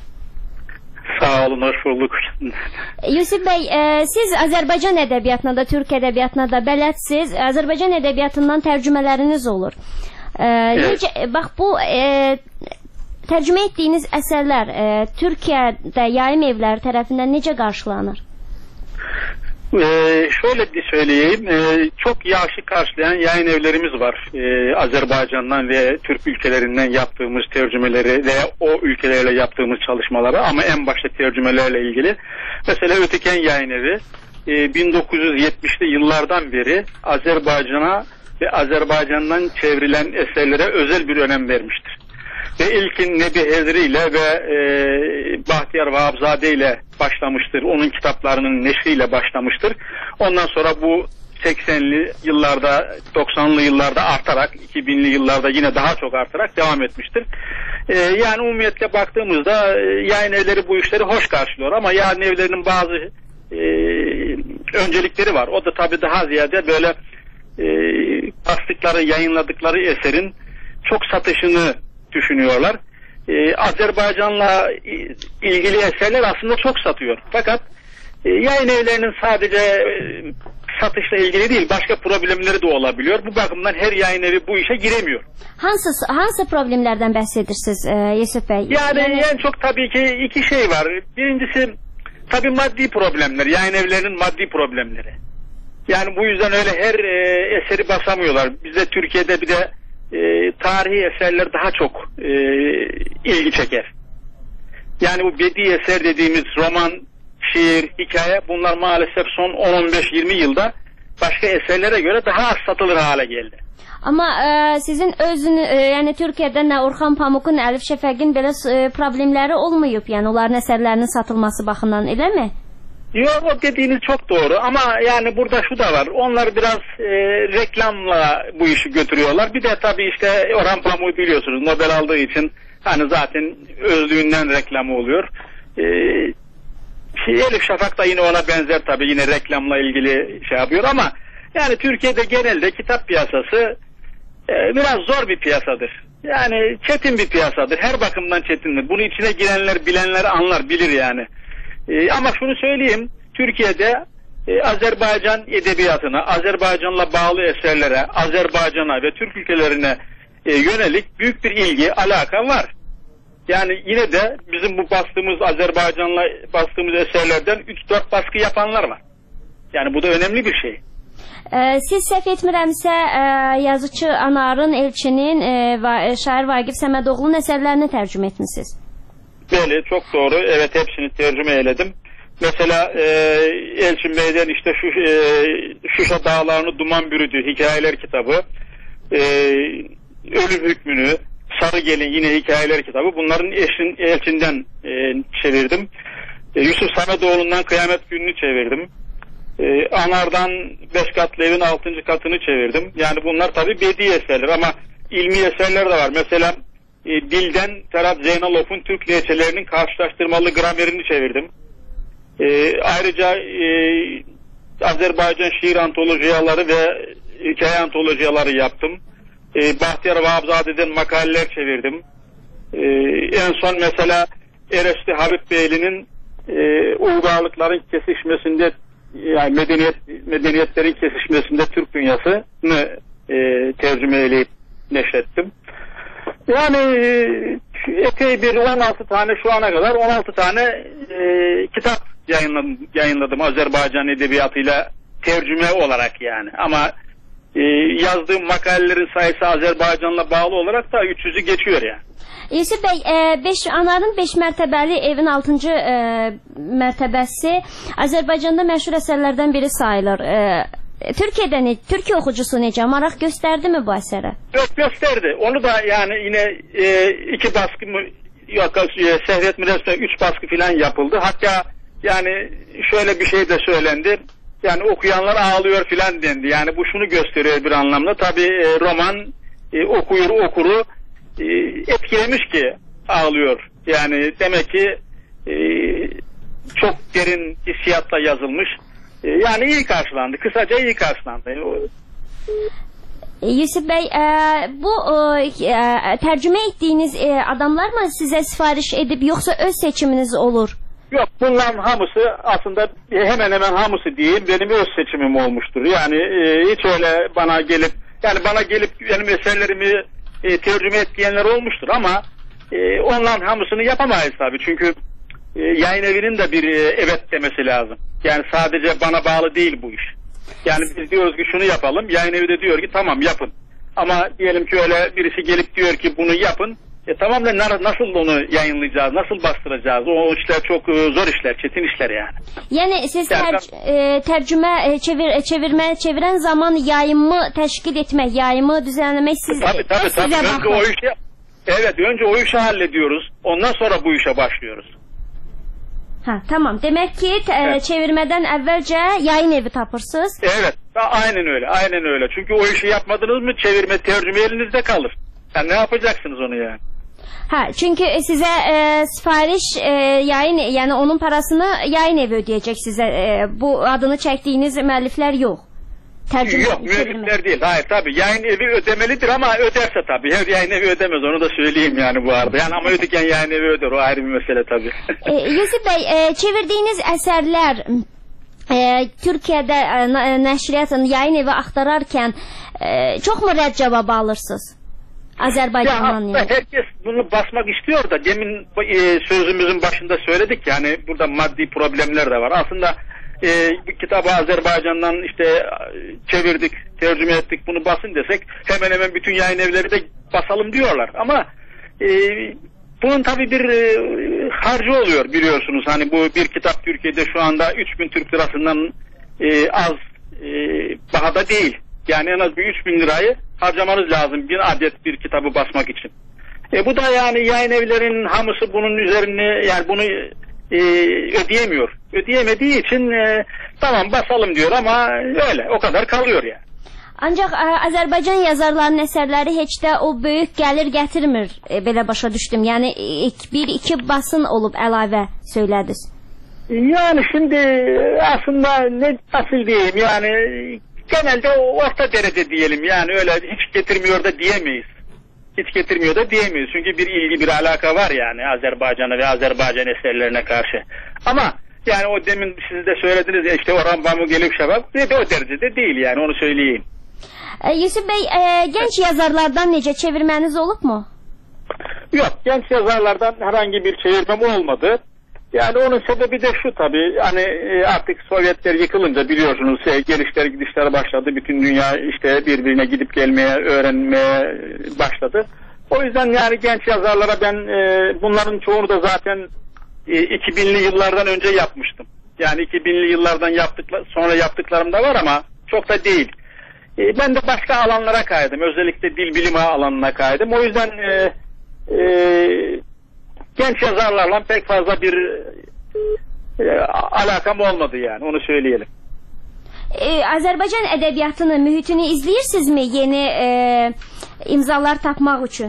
Sağ olun, hoş bulduk. Yusuf bəy, e, siz Azərbaycan ədəbiyyatına da, Türk ədəbiyyatına da bələdsiniz. Azərbaycan ədəbiyyatından tərcümələriniz olur. E, evet. necə, bax, bu e, tərcümə etdiyiniz əsərlər e, Türkiyədə yayım evləri tərəfindən necə qarşılanır? Ee, şöyle bir söyleyeyim, ee, çok yaxşı karşılayan yayın evlerimiz var. Ee, Azerbaycan'dan ve Türk ülkelerinden yaptığımız tercümeleri ve o ülkelerle yaptığımız çalışmaları, ama en başta tercümelerle ilgili. Mesela Öteken Yayın Evi e, bin dokuz yüz yetmişli yıllardan beri Azerbaycan'a ve Azerbaycan'dan çevrilen eserlere özel bir önem vermiştir. Ve ilkin Nebi Hezri ile ve e, Bahtiyar Vahabzade ile başlamıştır. Onun kitaplarının neşriyle başlamıştır. Ondan sonra bu seksenli yıllarda, doksanlı yıllarda artarak, iki binli yıllarda yine daha çok artarak devam etmiştir. E, yani umumiyetle baktığımızda e, yayın evleri bu işleri hoş karşılıyor. Ama yayın evlerinin bazı e, öncelikleri var. O da tabii daha ziyade böyle e, bastıkları, yayınladıkları eserin çok satışını düşünüyorlar. Ee, Azerbaycan'la ilgili eserler aslında çok satıyor. Fakat e, yayın evlerinin sadece e, satışla ilgili değil, başka problemleri de olabiliyor. Bu bakımdan her yayın evi bu işe giremiyor. Hansı hansı problemlerden bahsedirsiniz e, Yusuf Bey? Yani, yani en çok tabii ki iki şey var. Birincisi tabii maddi problemler, yayın evlerinin maddi problemleri. Yani bu yüzden öyle her e, eseri basamıyorlar. Bizde Türkiye'de bir de e, tarihi eserler daha çok e, ilgi çeker. Yani bu bedi eser dediğimiz roman, şiir, hikaye, bunlar maalesef son on on beş yirmi yılda başka eserlere göre daha az satılır hale geldi. Ama e, sizin özünü e, yani Türkiye'de nə Orxan Pamuk'un, Əlif Şəfəqin belə e, problemləri olmayıb, yani onların eserlerinin satılması baxımından, elə mi? Yok, o dediğiniz çok doğru ama yani burada şu da var. Onlar biraz e, reklamla bu işi götürüyorlar. Bir de tabii işte Orhan Pamuk'u biliyorsunuz, Nobel aldığı için hani zaten özlüğünden reklamı oluyor. E, Elif Şafak da yine ona benzer tabii, yine reklamla ilgili şey yapıyor ama yani Türkiye'de genelde kitap piyasası e, biraz zor bir piyasadır. Yani çetin bir piyasadır. Her bakımdan çetindir. Bunu içine girenler, bilenler anlar, bilir yani. E, ama şunu söyleyeyim, Türkiye'de e, Azerbaycan edebiyatına, Azerbaycan'la bağlı eserlere, Azerbaycan'a ve Türk ülkelerine e, yönelik büyük bir ilgi, alaka var. Yani yine de bizim bu bastığımız, Azerbaycan'la bastığımız eserlerden üç dört baskı yapanlar var. Yani bu da önemli bir şey. Ee, siz səhv etmirəmsə e, yazıcı Anarın, Elçinin e, va şair Vagif Səmədoğlu'nun eserlerini tercüme etmişsiniz. Böyle, çok doğru. Evet, hepsini tercüme eyledim. Mesela e, Elçin Bey'den işte şu e, Şuşa Dağlarını Duman Bürüdü hikayeler kitabı, e, Ölüm Hükmünü, Sarı Gelin yine hikayeler kitabı. Bunların eşin, Elçin'den e, çevirdim. E, Yusuf Samedoğlu'ndan Kıyamet Günü'nü çevirdim. E, Anar'dan Beş Katlı Evin Altıncı Katını çevirdim. Yani bunlar tabii bedi eserler ama ilmi eserler de var. Mesela e, Dil'den Ferhat Zeynalof'un Türk lehçelerinin karşılaştırmalı gramerini çevirdim. E, ayrıca e, Azerbaycan şiir antolojiyaları ve hikaye antolojiyaları yaptım. E, Bahtiyar Vahapzade'den makaleler çevirdim. E, en son mesela Eresli Habib Beyli'nin e, uygarlıkların kesişmesinde, yani medeniyet medeniyetlerin kesişmesinde Türk dünyasını e, tercüme edip neşrettim. Yani e, epey bir on altı tane, şu ana kadar on altı tane e, kitap yayınladım, yayınladım Azerbaycan edebiyatıyla tercüme olarak yani. Ama e, yazdığım makalelerin sayısı Azerbaycan'la bağlı olarak da üç yüzü geçiyor yani. Yusuf Bey, e, beş, Anarın beş mərtəbəli evin altıncı e, mərtəbəsi Azərbaycanda məşhur əsərlərdən biri sayılır. E, Türkiye'de ne, Türkiye oxucusu necə maraq gösterdi mi bu əsərə? Yok, gösterdi. Onu da yani yine e, iki baskı mı, yok, e, Sehret Miras'ta üç baskı falan yapıldı. Hatta yani şöyle bir şey de söylendi. Yani okuyanlar ağlıyor filan dendi. Yani bu şunu gösteriyor bir anlamda. Tabii e, roman e, okuyur okuru e, etkilemiş ki ağlıyor. Yani demek ki e, çok derin hissiyatla yazılmış. E, yani iyi karşılandı. Kısaca iyi karşılandı. Yusuf Bey, e, bu e, tercüme ettiğiniz e, adamlar mı size sipariş edip yoksa öz seçiminiz olur? Yok, bunların hamısı aslında hemen hemen hamısı diyeyim benim öz seçimim olmuştur. Yani e, hiç öyle bana gelip yani bana gelip benim eserlerimi e, tercüme et diyenler olmuştur ama e, onların hamısını yapamayız tabii. Çünkü e, yayın evinin de bir e, evet demesi lazım. Yani sadece bana bağlı değil bu iş. Yani biz diyoruz ki şunu yapalım, yayın evi de diyor ki tamam yapın. Ama diyelim ki öyle birisi gelip diyor ki bunu yapın. E tamam da nasıl onu yayınlayacağız, nasıl bastıracağız? O işler çok zor işler, çetin işler yani. Yani siz ter, e, tercüme, çevir, çevirme, çeviren zaman yayımı teşkil etmek, yayımı düzenlemek siz, tabii, tabii, size tabii. Önce o işi, evet, önce o işi hallediyoruz. Ondan sonra bu işe başlıyoruz. Ha, tamam. Demek ki e, evet. Çevirmeden evvelce yayın evi tapırsınız. Evet, aynen öyle, aynen öyle. Çünkü o işi yapmadınız mı çevirme, tercüme elinizde kalır. Yani ne yapacaksınız onu yani? Ha, çünkü size e, sipariş e, yayın, yani onun parasını yayın evi ödeyecek size. E, bu adını çektiğiniz müellifler yok. Tercüme, yok, müellifler değil. Hayır, tabii yayın evi ödemelidir ama öderse tabii. Her yayın evi ödemez, onu da söyleyeyim yani bu arada. Yani ama ödeken yayın evi öder, o ayrı bir mesele tabii. e, Yusuf Bey, e, çevirdiğiniz eserler e, Türkiye'de e, neşriyatın yayın evi aktararken e, çok mu red cevabı alırsınız? Azerbaycan'dan ya yani. Herkes bunu basmak istiyor da demin e, sözümüzün başında söyledik yani burada maddi problemler de var. Aslında e, bu kitabı Azerbaycan'dan işte çevirdik, tercüme ettik, bunu basın desek hemen hemen bütün yayın evleri de basalım diyorlar. Ama e, bunun tabii bir e, harcı oluyor biliyorsunuz. Hani bu bir kitap Türkiye'de şu anda üç bin Türk lirasından e, az e, bahada değil. Yani en az bir üç bin lirayı harcamanız lazım bir adet bir kitabı basmak için. E, bu da yani yayın evlerinin hamısı bunun üzerine yani bunu e, ödeyemiyor. Ödeyemediği için e, tamam basalım diyor ama öyle o kadar kalıyor yani. Ancaq ə, Azərbaycan yazarlarının əsərləri heç də o böyük gəlir gətirmir, e, belə başa düşdüm. Yəni ek, bir iki basın olub əlavə söylədiniz. Yani şimdi aslında ne nasıl diyeyim yani genelde orta derece diyelim yani öyle hiç getirmiyor da diyemeyiz. Hiç getirmiyor da diyemeyiz. Çünkü bir ilgi bir alaka var yani Azerbaycan'a ve Azerbaycan eserlerine karşı. Ama yani o demin siz de söylediniz ya işte o Rambamı gelip şabak de o derecede değil yani onu söyleyeyim. E, Yusuf Bey, e, genç yazarlardan necə çevirmeniz olub mu? Yok, genç yazarlardan herhangi bir çevirmem olmadı. Yani onun sebebi de şu tabii hani artık Sovyetler yıkılınca biliyorsunuz gelişler gidişler başladı. Bütün dünya işte birbirine gidip gelmeye, öğrenmeye başladı. O yüzden yani genç yazarlara ben bunların çoğunu da zaten iki binli yıllardan önce yapmıştım. Yani iki binli yıllardan yaptıklar, sonra yaptıklarım da var ama çok da değil. Ben de başka alanlara kaydım. Özellikle dil bilimi alanına kaydım. O yüzden e, e, genç yazarlarla pek fazla bir e, alakam olmadı yani onu söyleyelim. Ee, Azərbaycan ədəbiyyatının mühitini izləyirsinizmi yeni e, imzalar tapmaq üçün?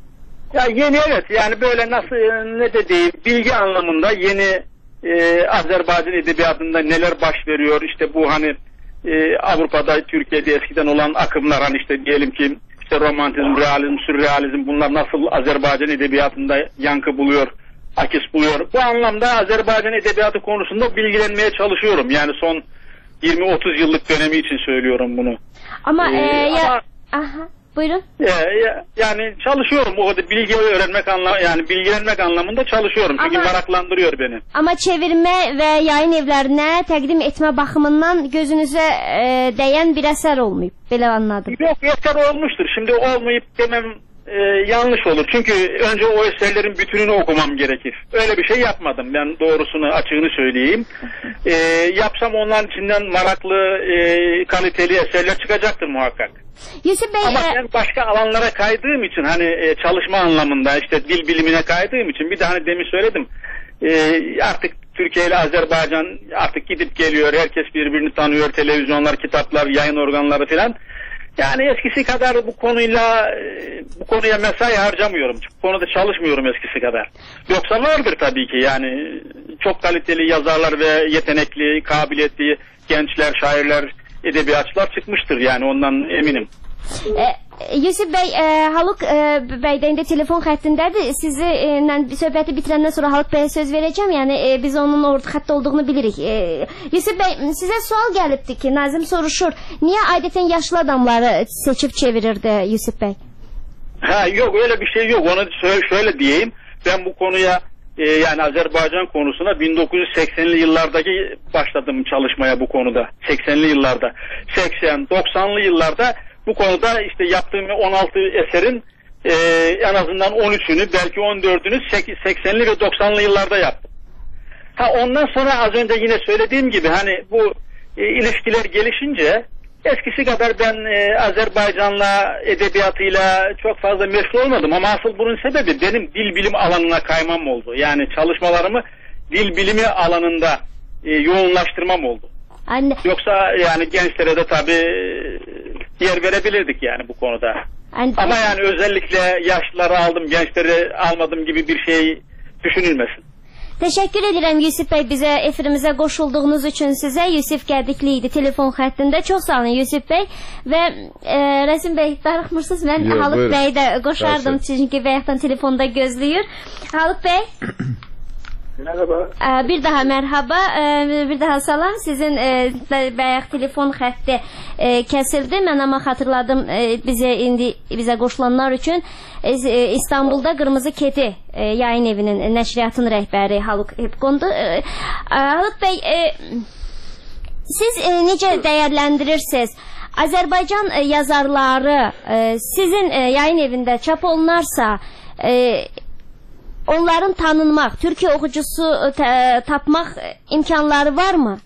Ya yeni evet yani böyle nasıl ne de diyeyim bilgi anlamında yeni e, Azerbaycan edebiyatında neler baş veriyor işte bu hani e, Avrupa'da Türkiye'de eskiden olan akımlar hani işte diyelim ki işte romantizm, realizm, sürrealizm bunlar nasıl Azerbaycan edebiyatında yankı buluyor, akis buluyor. Bu anlamda Azerbaycan edebiyatı konusunda bilgilenmeye çalışıyorum yani son yirmi otuz yıllık dönemi için söylüyorum bunu. Ama, ee, e, ya, ama aha, buyurun. E, ya, yani çalışıyorum o bilgi öğrenmek anlamında yani bilgilenmek anlamında çalışıyorum çünkü ama, meraklandırıyor beni. Ama çevirme ve yayın evlerine təqdim etme bakımından gözünüze e, değen bir eser olmayıp belə anladım. Yok eser olmuştur şimdi olmayıp demem e, yanlış olur çünkü önce o eserlerin bütününü okumam gerekir. Öyle bir şey yapmadım ben doğrusunu açığını söyleyeyim. E, yapsam onların içinden maraklı e, kaliteli eserler çıkacaktır muhakkak. Yusuf Bey, ama e... ben başka alanlara kaydığım için hani e, çalışma anlamında işte dil bilimine kaydığım için bir de hani demin söyledim e, artık Türkiye ile Azerbaycan artık gidip geliyor herkes birbirini tanıyor televizyonlar kitaplar yayın organları filan. Yani eskisi kadar bu konuyla bu konuya mesai harcamıyorum. Bu konuda çalışmıyorum eskisi kadar. Yoksa vardır tabii ki yani çok kaliteli yazarlar ve yetenekli, kabiliyetli gençler, şairler, edebiyatçılar çıkmıştır yani ondan eminim. E, Yusuf Bey, e, Haluk e, Bey de indi telefon xəttindədir. Sizi e, söhbəti bitirəndən sonra Haluk Bey'e söz verəcəm. Yəni e, biz onun orada xəttdə olduğunu bilirik. E, Yusuf Bey, sizə sual gəlibdi ki, Nazım soruşur. Niye adeten yaşlı adamları seçip çevirirdi Yusuf Bey? Ha yok öyle bir şey yok. Onu şöyle, şöyle diyeyim. Ben bu konuya e, yani Azerbaycan konusuna bin dokuz yüz seksenli yıllardaki başladım çalışmaya bu konuda. seksenli yıllarda. seksen doksanlı yıllarda bu konuda işte yaptığım on altı eserin e, en azından on üçünü belki on dördünü seksenli ve doksanlı yıllarda yaptım. Ha ondan sonra az önce yine söylediğim gibi hani bu e, ilişkiler gelişince eskisi kadar ben e, Azerbaycan'la edebiyatıyla çok fazla meşgul olmadım ama asıl bunun sebebi benim dil bilim alanına kaymam oldu. Yani çalışmalarımı dil bilimi alanında e, yoğunlaştırmam oldu. Anne. Yoksa yani gençlere de tabii yer verebilirdik yani bu konuda. Anne. Ama yani özellikle yaşlıları aldım, gençleri almadım gibi bir şey düşünülmesin. Teşekkür ederim Yusuf Bey bize efirimize qoşulduğunuz için size. Yusuf Gədikli idi telefon xəttində. Çox sağ olun Yusuf Bey. Ve e, Rəsim Bey darıxmırsınız. Ben Yo, Haluk Bey'i de qoşardım çünkü bayaqdan telefonda gözləyir. Haluk Bey. Merhaba. Bir daha merhaba, bir daha salam. Sizin bayaq telefon xətti kəsildi. Mən amma xatırladım bizə indi bizə qoşulanlar üçün İstanbulda Qırmızı Kedi yayın evinin nəşriyyatın rəhbəri Haluk Hepqondu. Haluk Bey, Siz e, necə dəyərləndirirsiniz? Azərbaycan e, yazarları e, sizin e, yayın evində çap olunarsa e, onların tanınmaq, Türkiye oxucusu e, tapmaq imkanları var mı?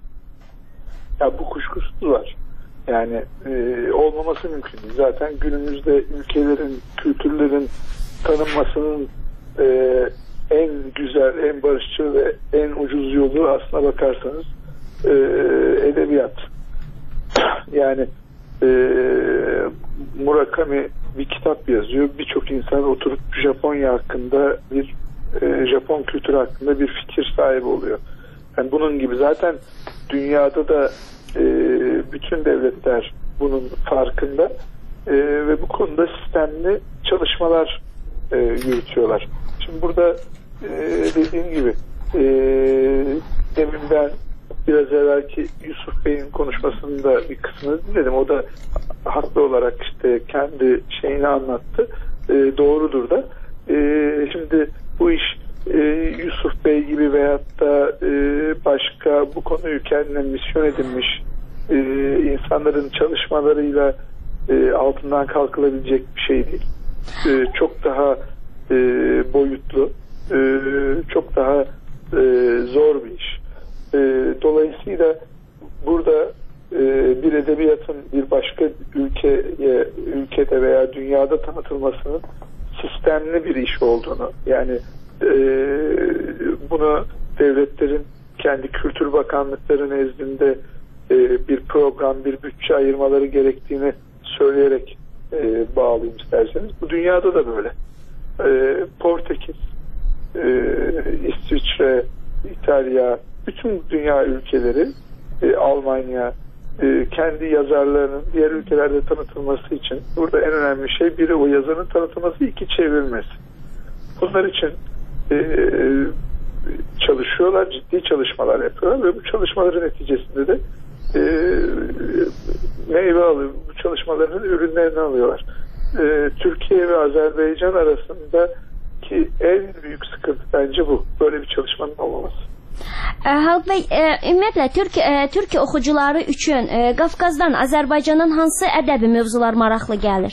Ya bu kuşkusuz var. Yani e, olmaması mümkün değil. Zaten günümüzde ülkelerin, kültürlerin tanınmasının e, en güzel, en barışçıl ve en ucuz yolu aslına bakarsanız e, edebiyat. Yani e, Murakami bir kitap yazıyor. Birçok insan oturup Japonya hakkında bir e, Japon kültürü hakkında bir fikir sahibi oluyor. Yani bunun gibi zaten dünyada da e, bütün devletler bunun farkında e, ve bu konuda sistemli çalışmalar e, yürütüyorlar. Şimdi burada e, dediğim gibi e, demin ben biraz evvelki Yusuf Bey'in konuşmasında bir kısmını dinledim. O da haklı olarak işte kendi şeyini anlattı. E, doğrudur da. E, şimdi bu iş e, Yusuf Bey gibi veyahut da e, başka bu konuyu kendine misyon edinmiş e, insanların çalışmalarıyla e, altından kalkılabilecek bir şey değil. E, çok daha e, boyutlu, e, çok daha e, zor bir iş. E, dolayısıyla burada e, bir edebiyatın bir başka ülkeye, ülkede veya dünyada tanıtılmasının sistemli bir iş olduğunu, yani e, bunu devletlerin kendi kültür bakanlıkları nezdinde e, bir program, bir bütçe ayırmaları gerektiğini söyleyerek e, bağlayayım isterseniz. Bu dünyada da böyle. E, Portekiz, e, İsviçre, İtalya, bütün dünya ülkeleri, e, Almanya, e, kendi yazarlarının diğer ülkelerde tanıtılması için burada en önemli şey biri o yazarın tanıtılması, iki çevrilmesi. Bunlar için e, çalışıyorlar, ciddi çalışmalar yapıyorlar ve bu çalışmaların neticesinde de e, meyve alıyor. Bu çalışmaların ürünlerini alıyorlar. E, Türkiye ve Azerbaycan arasındaki en büyük sıkıntı bence bu. Böyle bir çalışmanın olmaması. Halk Bey, ümumiyyətlə Türk e, Türkiye oxucuları üçün e, Qafqazdan Azərbaycanın hansı ədəbi mövzular maraqlı gəlir?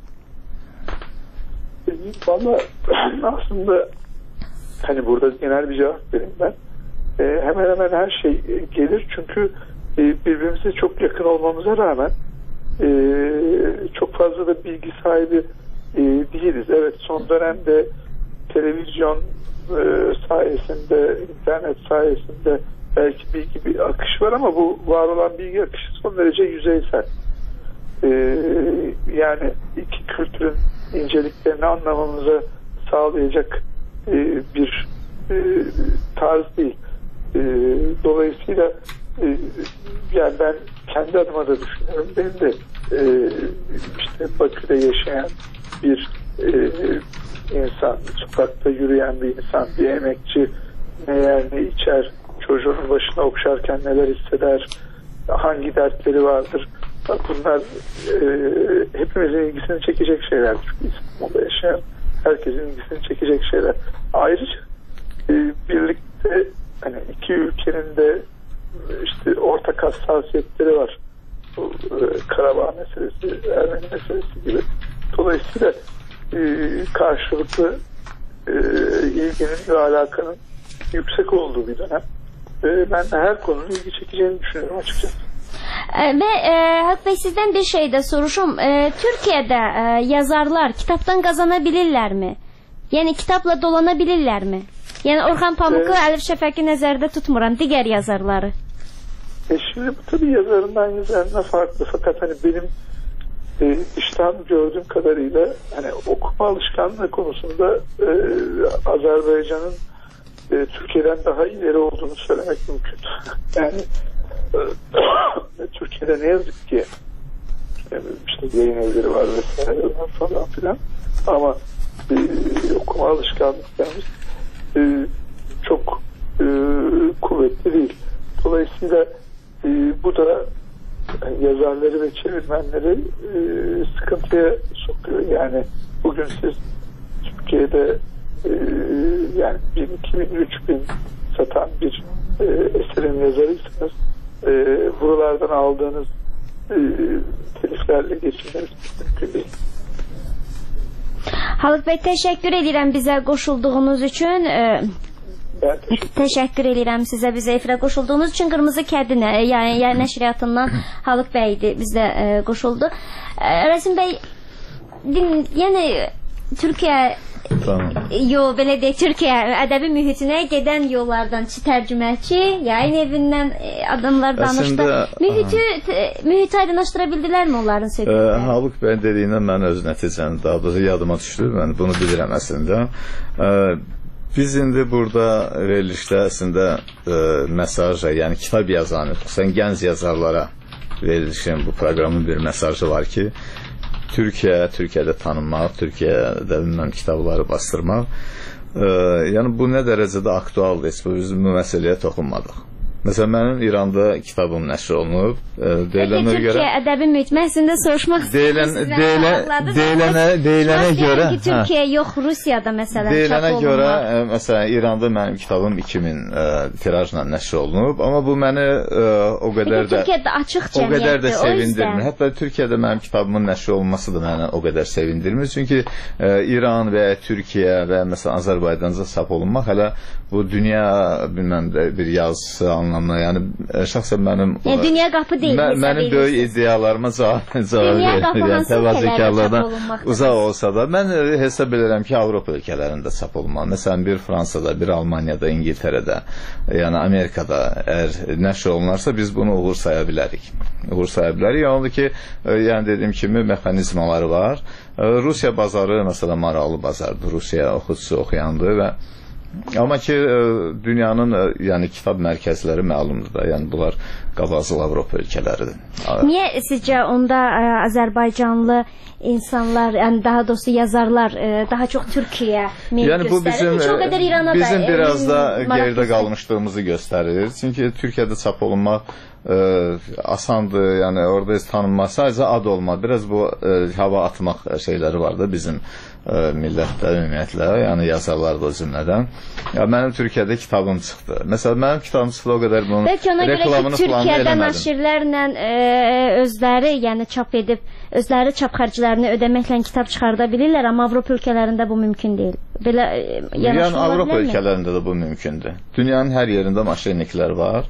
Valla aslında hani burada genel bir cevap vereyim ben. E, hemen hemen her şey gelir çünkü e, birbirimize çok yakın olmamıza rağmen e, çok fazla da bilgi sahibi e, değiliz. Evet, son dönemde televizyon e, sayesinde, internet sayesinde belki bilgi bir akış var ama bu var olan bilgi akışı son derece yüzeysel. E, yani iki kültürün inceliklerini anlamamıza sağlayacak e, bir e, tarz değil. E, dolayısıyla e, yani ben kendi adıma da düşünüyorum. Benim de e, işte Bakü'de yaşayan bir e, insan, sokakta yürüyen bir insan, bir emekçi ne yer ne içer, çocuğunun başına okşarken neler hisseder, hangi dertleri vardır. Bunlar e, hepimizin ilgisini çekecek şeyler. Çünkü İstanbul'da yaşayan herkesin ilgisini çekecek şeyler. Ayrıca e, birlikte hani iki ülkenin de işte ortak hassasiyetleri var. Bu e, Karabağ meselesi, Ermeni meselesi gibi. Dolayısıyla e, karşılıklı e, ilginin ve alakanın yüksek olduğu bir dönem. E, ben de her konunun ilgi çekeceğini düşünüyorum açıkçası. Ve e, Halk Bey, sizden bir şey de soruşum. E, Türkiye'de e, yazarlar kitaptan kazanabilirler mi? Yani kitapla dolanabilirler mi? Yani Orhan Pamuk'u, evet. Elif Şefek'i nəzərdə tutmuram, diğer yazarları. E şimdi bu tabii yazarından yazarına farklı, fakat hani benim e, işten gördüğüm kadarıyla hani okuma alışkanlığı konusunda e, Azerbaycan'ın e, Türkiye'den daha ileri olduğunu söylemek mümkün. Yani e, Türkiye'de ne yazık ki e, işte yayın evleri var vesaire falan filan ama e, okuma alışkanlıklarımız e, çok e, kuvvetli değil. Dolayısıyla e, bu da yazarları ve çevirmenleri e, sıkıntıya sokuyor. Yani bugün siz Türkiye'de e, yani bin, iki bin, üç bin satan bir e, eserin yazarıysanız e, buralardan aldığınız e, teliflerle geçinmeniz mümkün değil. Haluk Bey, təşəkkür edirəm bizə qoşulduğunuz üçün. E, Ben teşekkür Təşəkkür edirəm sizə bizə efirə qoşulduğunuz üçün. Qırmızı Kədinə, yəni yer nəşriyyatından Haluk Bey idi bizə e, qoşuldu. E, Rəsim Bey, din, yəni Türkiyə Tamam. Yo, belə deyək, Türkiyə ədəbi mühitinə gedən yollardan tərcüməçi, yayın evindən adamlar danışdı. Mühiti, mühiti aydınlaşdıra bildilərmi onların söylədikləri? E, Haluk Bey dediyindən mən öz nəticəni daha doğrusu yadıma düşdü. Mən bunu bilirəm əslində. E, Biz indi burada verilişdə əslində e, mesaja, yəni kitab yazanı, xüsusən gənc yazarlara verilişin, bu proqramın bir mesajı var ki, Türkiyə, Türkiyədə tanınmaq, Türkiyədə bilməm kitabları bastırmaq. E, yəni bu nə dərəcədə aktualdır, heç biz bu məsələyə toxunmadıq. Məsələn, mənim İranda kitabım nəşr olunub. Deyilənə görə... Türkiyə ədəbi mühit, mən sizdən soruşmaq istəyirəm. Deyilənə görə... ki, Türkiyə yox, Rusiyada məsələn deyilənə görə, məsələn, İranda mənim kitabım iki min tirajla nəşr olunub. Amma bu məni o qədər də... Türkiyədə açıq cəmiyyətdir, o qədər də sevindirmir. Hətta Türkiyədə mənim kitabımın nəşr olunması da məni o qədər sevindirmir. Çünki İran və Türkiyə və məsələn Azərbaycanca çap olunmaq hələ bu dünya, bilməm, bir yazısı anlamına, yəni şəxsən mənim e, dünya qapı deyil, mən, mənim böyük iddialarıma cavab verir. Yəni təvazökarlardan uzaq olsa da mən hesab edirəm ki, Avropa ölkələrində çap olunmalı. Məsələn, bir Fransada, bir Almaniyada, İngiltərədə, yəni Amerikada əgər nəşr olunarsa biz bunu uğur saya bilərik. Uğur saya bilərik. Yəni odur ki, yəni dediyim kimi mexanizmaları var. Rusiya bazarı məsələn maraqlı bazardır. Rusiya oxucusu oxuyandır və amma ki, dünyanın yəni kitab mərkəzləri məlumdur da, yəni bunlar qabaqcıl Avropa ölkələridir. Niyə sizcə onda Azərbaycanlı insanlar, yəni daha doğrusu yazarlar daha çox Türkiyə meyil yəni, göstərir? Bizim, o qədər İrana bizim da, biraz da geridə qalmışdığımızı göstərir. Çünki Türkiyədə çap olunmaq e, asandır, yəni orada tanınmaq, sadəcə ad olmaq, biraz bu e, hava atmaq şeyləri var da bizim e, millətdə ümumiyyətlə, yəni yazarlar da o cümlədən. Ya, mənim Türkiyədə kitabım çıxdı. Məsələn, mənim kitabım çıxdı, o qədər bunun reklamını falan Türkiyədə naşirlərlə e, özləri, yəni çap edib, özləri çap xərclərini ödəməklə kitab çıxarda bilirlər, amma Avropa ölkələrində bu mümkün deyil. Belə yanaşma yəni, ola Avropa bilərmi? ölkələrində də bu mümkündür. Dünyanın hər yerində maşinliklər var.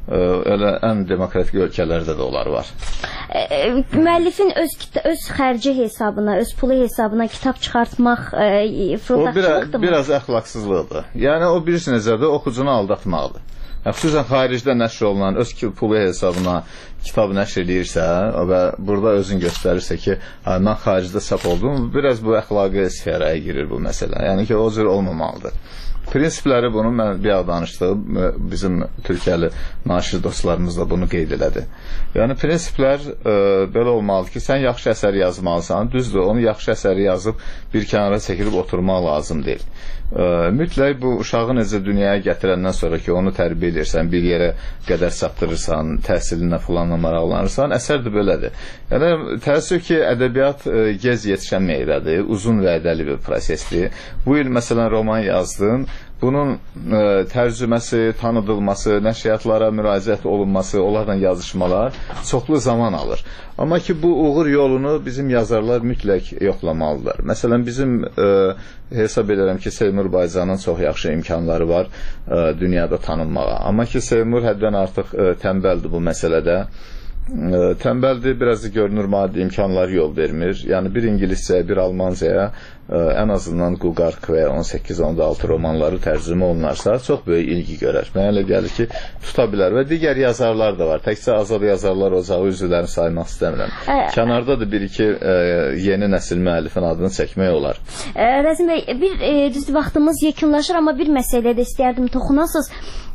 Elə ən demokratik ölkələrdə də onlar var. E, e, müəllifin öz, öz xərci hesabına, öz pulu hesabına kitab çıxartmaq e, fırıldaqçılıqdır mı? O biraz əxlaqsızlıqdır. Yəni o bir necədir, oxucunu aldatmaqdır. Xüsusən xaricdə nəşr olunan öz pulu hesabına kitab nəşr edirsə və burada özün göstərirsə ki, mən xaricdə çap oldum, biraz bu əxlaqi sferaya girir bu məsələ. Yəni ki, o cür olmamalıdır. Prinsipləri bunu mən bir az danışdım, bizim Türkiyəli naşir dostlarımız da bunu qeyd elədi. Yəni prinsiplər e, belə olmalıdır ki, sən yaxşı əsər yazmalısan, düzdür, onu yaxşı əsəri yazıb bir kənara çəkilib oturmaq lazım deyil. E, mütləq bu uşağı necə dünyaya gətirəndən sonra ki, onu tərbiyə edirsən, bir yerə qədər çatdırırsan, təhsilinə filanla maraqlanırsan, əsər də belədir. Yəni təəssüf ki, ədəbiyyat e, gez yetişən meyvədir, uzun vədəli bir prosesdir. Bu il məsələn roman yazdım. Bunun e, tərcüməsi, tanıdılması, nəşriyyatlara müraciət olunması, onlarla yazışmalar çoxlu zaman alır. Amma ki, bu uğur yolunu bizim yazarlar mütləq yoxlamalıdırlar. Məsələn, bizim e, hesab edirəm ki, Seymur Baycanın çox yaxşı imkanları var e, dünyada tanınmağa. Amma ki, Seymur həddən artıq e, tənbəldir bu məsələdə. E, tənbəldir, biraz görünür maddi imkanlar yol vermir. Yəni bir ingiliscəyə, bir almancaya e, ən azından Quqark və on səkkiz on altı romanları tərcümə olunarsa çox böyük ilgi görər. Mənə elə gəlir ki, tuta bilər və digər yazarlar da var. Təkcə azad yazarlar ocağı üzvlərini saymaq istəmirəm. Ə, Kənarda da bir iki e, yeni nəsil müəllifin adını çəkmək olar. Ə, Rəzim bəy, bir e, düzdür vaxtımız yekunlaşır, amma bir məsələyə də istəyərdim toxunasınız.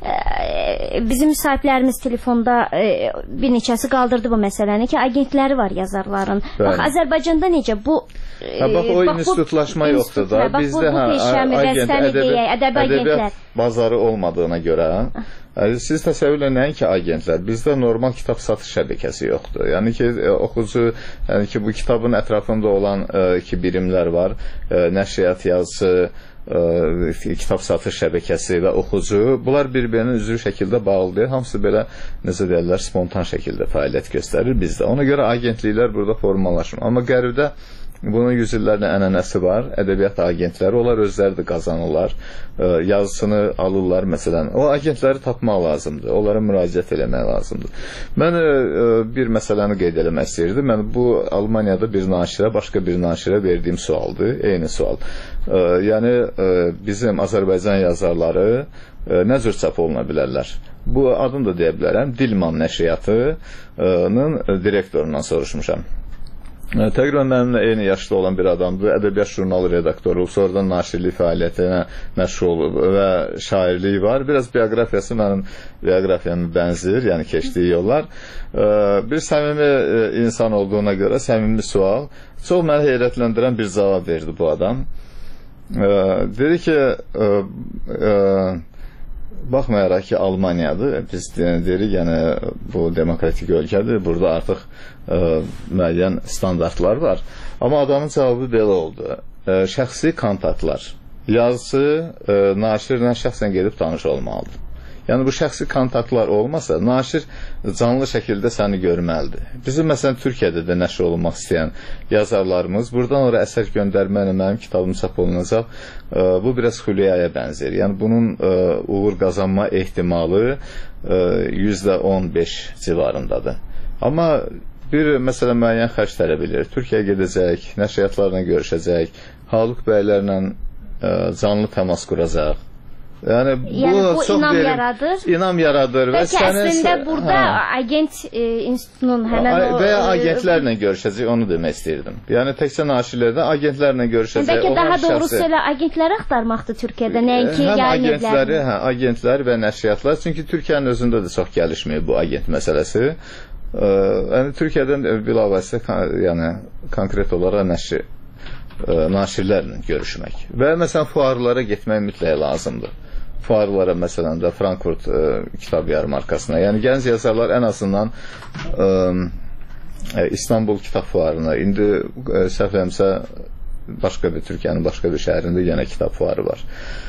Ə, bizim sahiblərimiz telefonda e, bir neçəsi qaldırdı bu məsələni ki, agentləri var yazarların. Bəli. Bax, Azərbaycanda necə bu ha, bax, o bax, institutlaşma yoxdur da. Bizdə hə, agent, ədəbi, ədəbi, ədəbiyyat bazarı olmadığına görə Siz təsəvvürlə nəinki agentlər, bizdə normal kitab satış şəbəkəsi yoxdur. Yəni ki, oxucu, yəni ki, bu kitabın ətrafında olan ki, birimlər var, nəşriyyat yazısı, kitab satış şəbəkəsi və oxucu, bunlar bir-birinin üzvü şəkildə bağlı deyil, hamısı belə, necə deyirlər, spontan şəkildə fəaliyyət göstərir bizdə. Ona görə agentliklər burada formalaşmır. Amma Qərbdə bunun yüz illərin ənənəsi var, ədəbiyyat agentləri, onlar özləri də qazanırlar, yazısını alırlar, məsələn. O agentləri tapmaq lazımdır, onlara müraciət eləmək lazımdır. Mən bir məsələni qeyd eləmək istəyirdim. Mən bu Almaniyada bir naşirə, başqa bir naşirə verdiyim sualdır, eyni sual. Yəni, bizim Azərbaycan yazarları nə cür çap oluna bilərlər? Bu adını da deyə bilərəm, Dilman nəşriyyatının direktorundan soruşmuşam. Təqribən mənimlə eyni yaşda olan bir adamdır, ədəbiyyat jurnalı redaktoru, sonradan naşirlik fəaliyyətinə məşğul olub və şairliyi var. Biraz bioqrafiyası mənim bioqrafiyamı bənzir, yəni keçdiyi yollar. Bir səmimi insan olduğuna görə səmimi sual. Çox məni heyrətləndirən bir cavab verdi bu adam. Dedi ki, baxmayaraq ki, Almaniyadır, biz deyirik, yəni bu demokratik ölkədir, burada artıq ə, müəyyən standartlar var. Amma adamın cavabı belə oldu. Ə, şəxsi kontaktlar. Yazısı ə, naşirlə şəxsən gedib tanış olmalıdır. Yəni bu şəxsi kontaktlar olmasa, naşir canlı şəkildə səni görməlidir. Bizim məsələn Türkiyədə də nəşr olunmaq istəyən yazarlarımız buradan ora əsər göndərməklə mənim kitabım çap olunacaq. Bu biraz xülyaya bənzər. Yəni bunun uğur qazanma ehtimalı yüzdə on beş civarındadır. Amma bir məsələn müəyyən xərc tələb edir. Türkiyəyə gedəcək, nəşriyyatlarla görüşəcək, Haluk bəylərlə canlı təmas quracaq. Yəni bu, yəni, bu çox inam derim, yaradır. İnam yaradır. Bəlkə əslində burada hə. agent e, institutunun həmən o... Və ya agentlərlə görüşəcək, onu demək istəyirdim. Yəni təkcə naşirlərdə agentlərlə görüşəcək. Bəlkə daha doğrusu şəxsi... elə agentləri axtarmaqdır Türkiyədə, nəinki yayın evləri. Hə, agentlər və nəşriyyatlar. Çünki Türkiyənin özündə də çox gəlişməyib bu agent məsələsi. Yəni Türkiyədən bilavasitə yəni konkret olaraq nəşri naşirlərlə görüşmək. Və məsələn fuarlara getmək mütləq lazımdır. Fuarlara məsələn də Frankfurt ə, kitab yarmarkasına. Yəni gənc yazarlar ən azından ə, İstanbul kitab fuarına, indi ə, səhvləmsə başqa bir Türkiyənin başqa bir şəhərində yenə kitab fuarı var.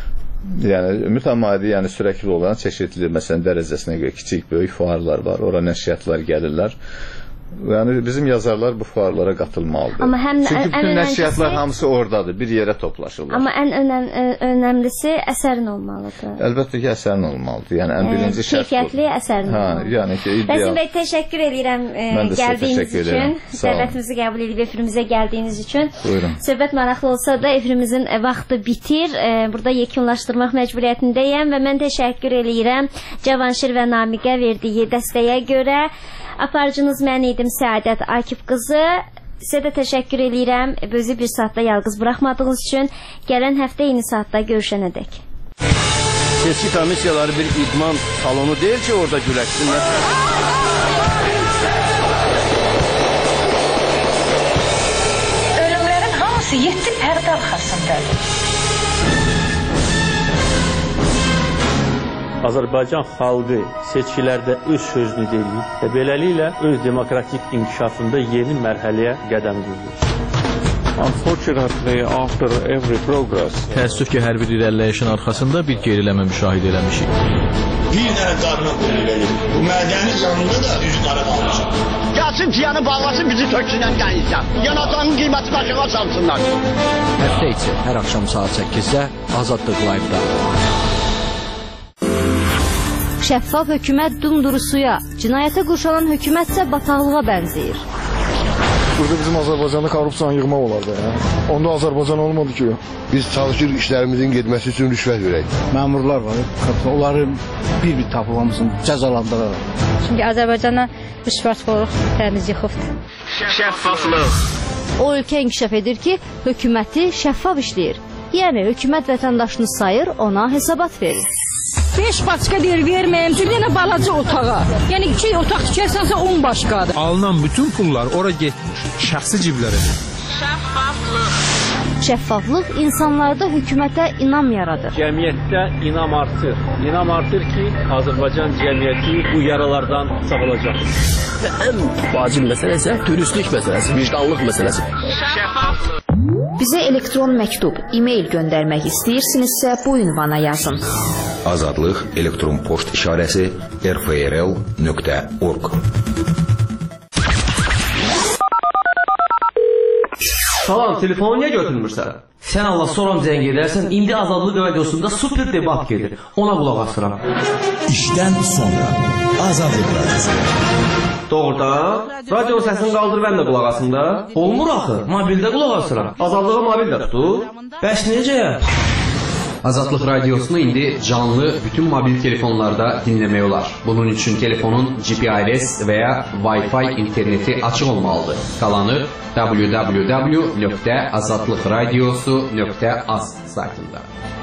Yəni mütəmadi, yəni sürəkli olan çeşidli məsələn dərəcəsinə görə kiçik, böyük fuarlar var. Ora nəşriyyatlar gəlirlər. Yəni bizim yazarlar bu fuarlara qatılmalıdır. Amma həm Çünki ən, bütün ən nəşriyyatlar önemlisi, hamısı oradadır, bir yerə toplaşırlar. Amma ən önəm, önəmlisi əsərin olmalıdır. Əlbəttə ki, əsərin olmalıdır. Yəni ən birinci şərt bu. Keyfiyyətli əsərin hə, olmalıdır. Yəni ki, ideal. Bəsim bəy, təşəkkür edirəm e, gəldiyiniz üçün, dəvətimizi qəbul edib efrimizə gəldiyiniz üçün. Buyurun. Söhbət maraqlı olsa da efrimizin vaxtı bitir. E, burada yekunlaşdırmaq məcburiyyətindəyəm və mən təşəkkür edirəm Cavanşir və Namiqə verdiyi dəstəyə görə. Aparıcınız mən idim Səadət Akif qızı. Sizə də təşəkkür edirəm. Bizi bir saatda yalqız buraxmadığınız üçün. Gələn həftə eyni saatda görüşənədək. Seçki komissiyaları bir idman salonu deyil ki, orada güləşsinlər. Ölümlərin hamısı yeddi pərdə arxasındadır. Azərbaycan xalqı seçkilərdə öz sözünü deyir və beləliklə öz demokratik inkişafında yeni mərhələyə qədəm qoyur. Unfortunately, after every progress, təəssüf ki, hər bir irəliləyişin arxasında bir geriləmə müşahidə eləmişik. Bir dənə qarına qulluq bu mədənin yanında da üzü qara qalmışıq. Gəlsin piyanı bağlasın, bizi töksünən qənizdən. Yanacağın qiyməti aşağı salsınlar. Həftə içi hər axşam saat səkkizdə Azadlıq Live-da. Şəffaf hökumət dumdurusuya, cinayətə qurşanan hökumətsə bataqlığa bənzəyir. Burada bizim Azərbaycanda korrupsiyanı yığmaq olar da ya. Onda Azərbaycan olmadı ki. Biz çalışırıq işlərimizin getməsi üçün rüşvət verək. Məmurlar var, onları bir-bir tapıb hamısını cəzalandırırlar. Çünki Azərbaycana rüşvətxorluq təmiz yıxıbdır. Şəffaflıq. O ölkə inkişaf edir ki, hökuməti şəffaf işləyir. Yəni hökumət vətəndaşını sayır, ona hesabat verir. beş başqa deyir verməyim, bir dənə balaca otağa. Yəni iki otaq tikərsənsə on başqadır. Alınan bütün pullar ora getmiş, şəxsi ciblərə. Şəffaflıq. Şəffaflıq insanlarda hökumətə inam yaradır. Cəmiyyətdə inam artır. İnam artır ki, Azərbaycan cəmiyyəti bu yaralardan sağolacaq. Ən vacib məsələ isə dürüstlük məsələsi, vicdanlıq məsələsi. Bizə elektron məktub, e-mail göndərmək istəyirsinizsə bu ünvana yazın. Azadlıq elektron poçt işarəsi r f r l nöqtə org. Salam, telefonu niyə götürmürsən? Sən Allah soram zəng edərsən, indi Azadlıq radiosunda super debat gedir. Ona qulaq asıram. İşdən sonra Azadlıq radiosu. Doğrudan, radio səsini qaldır, mən də qulaq asım da. Olmur axı, mobildə qulaq asıram. Azadlığı mobildə tutur. Bəs necə? Azadlıq radiosunu indi canlı bütün mobil telefonlarda dinləmək olar. Bunun üçün telefonun G P R S və ya Wi-Fi interneti açıq olmalıdır. Qalanı w w w nöqtə azadlıqradiosu nöqtə az saytında.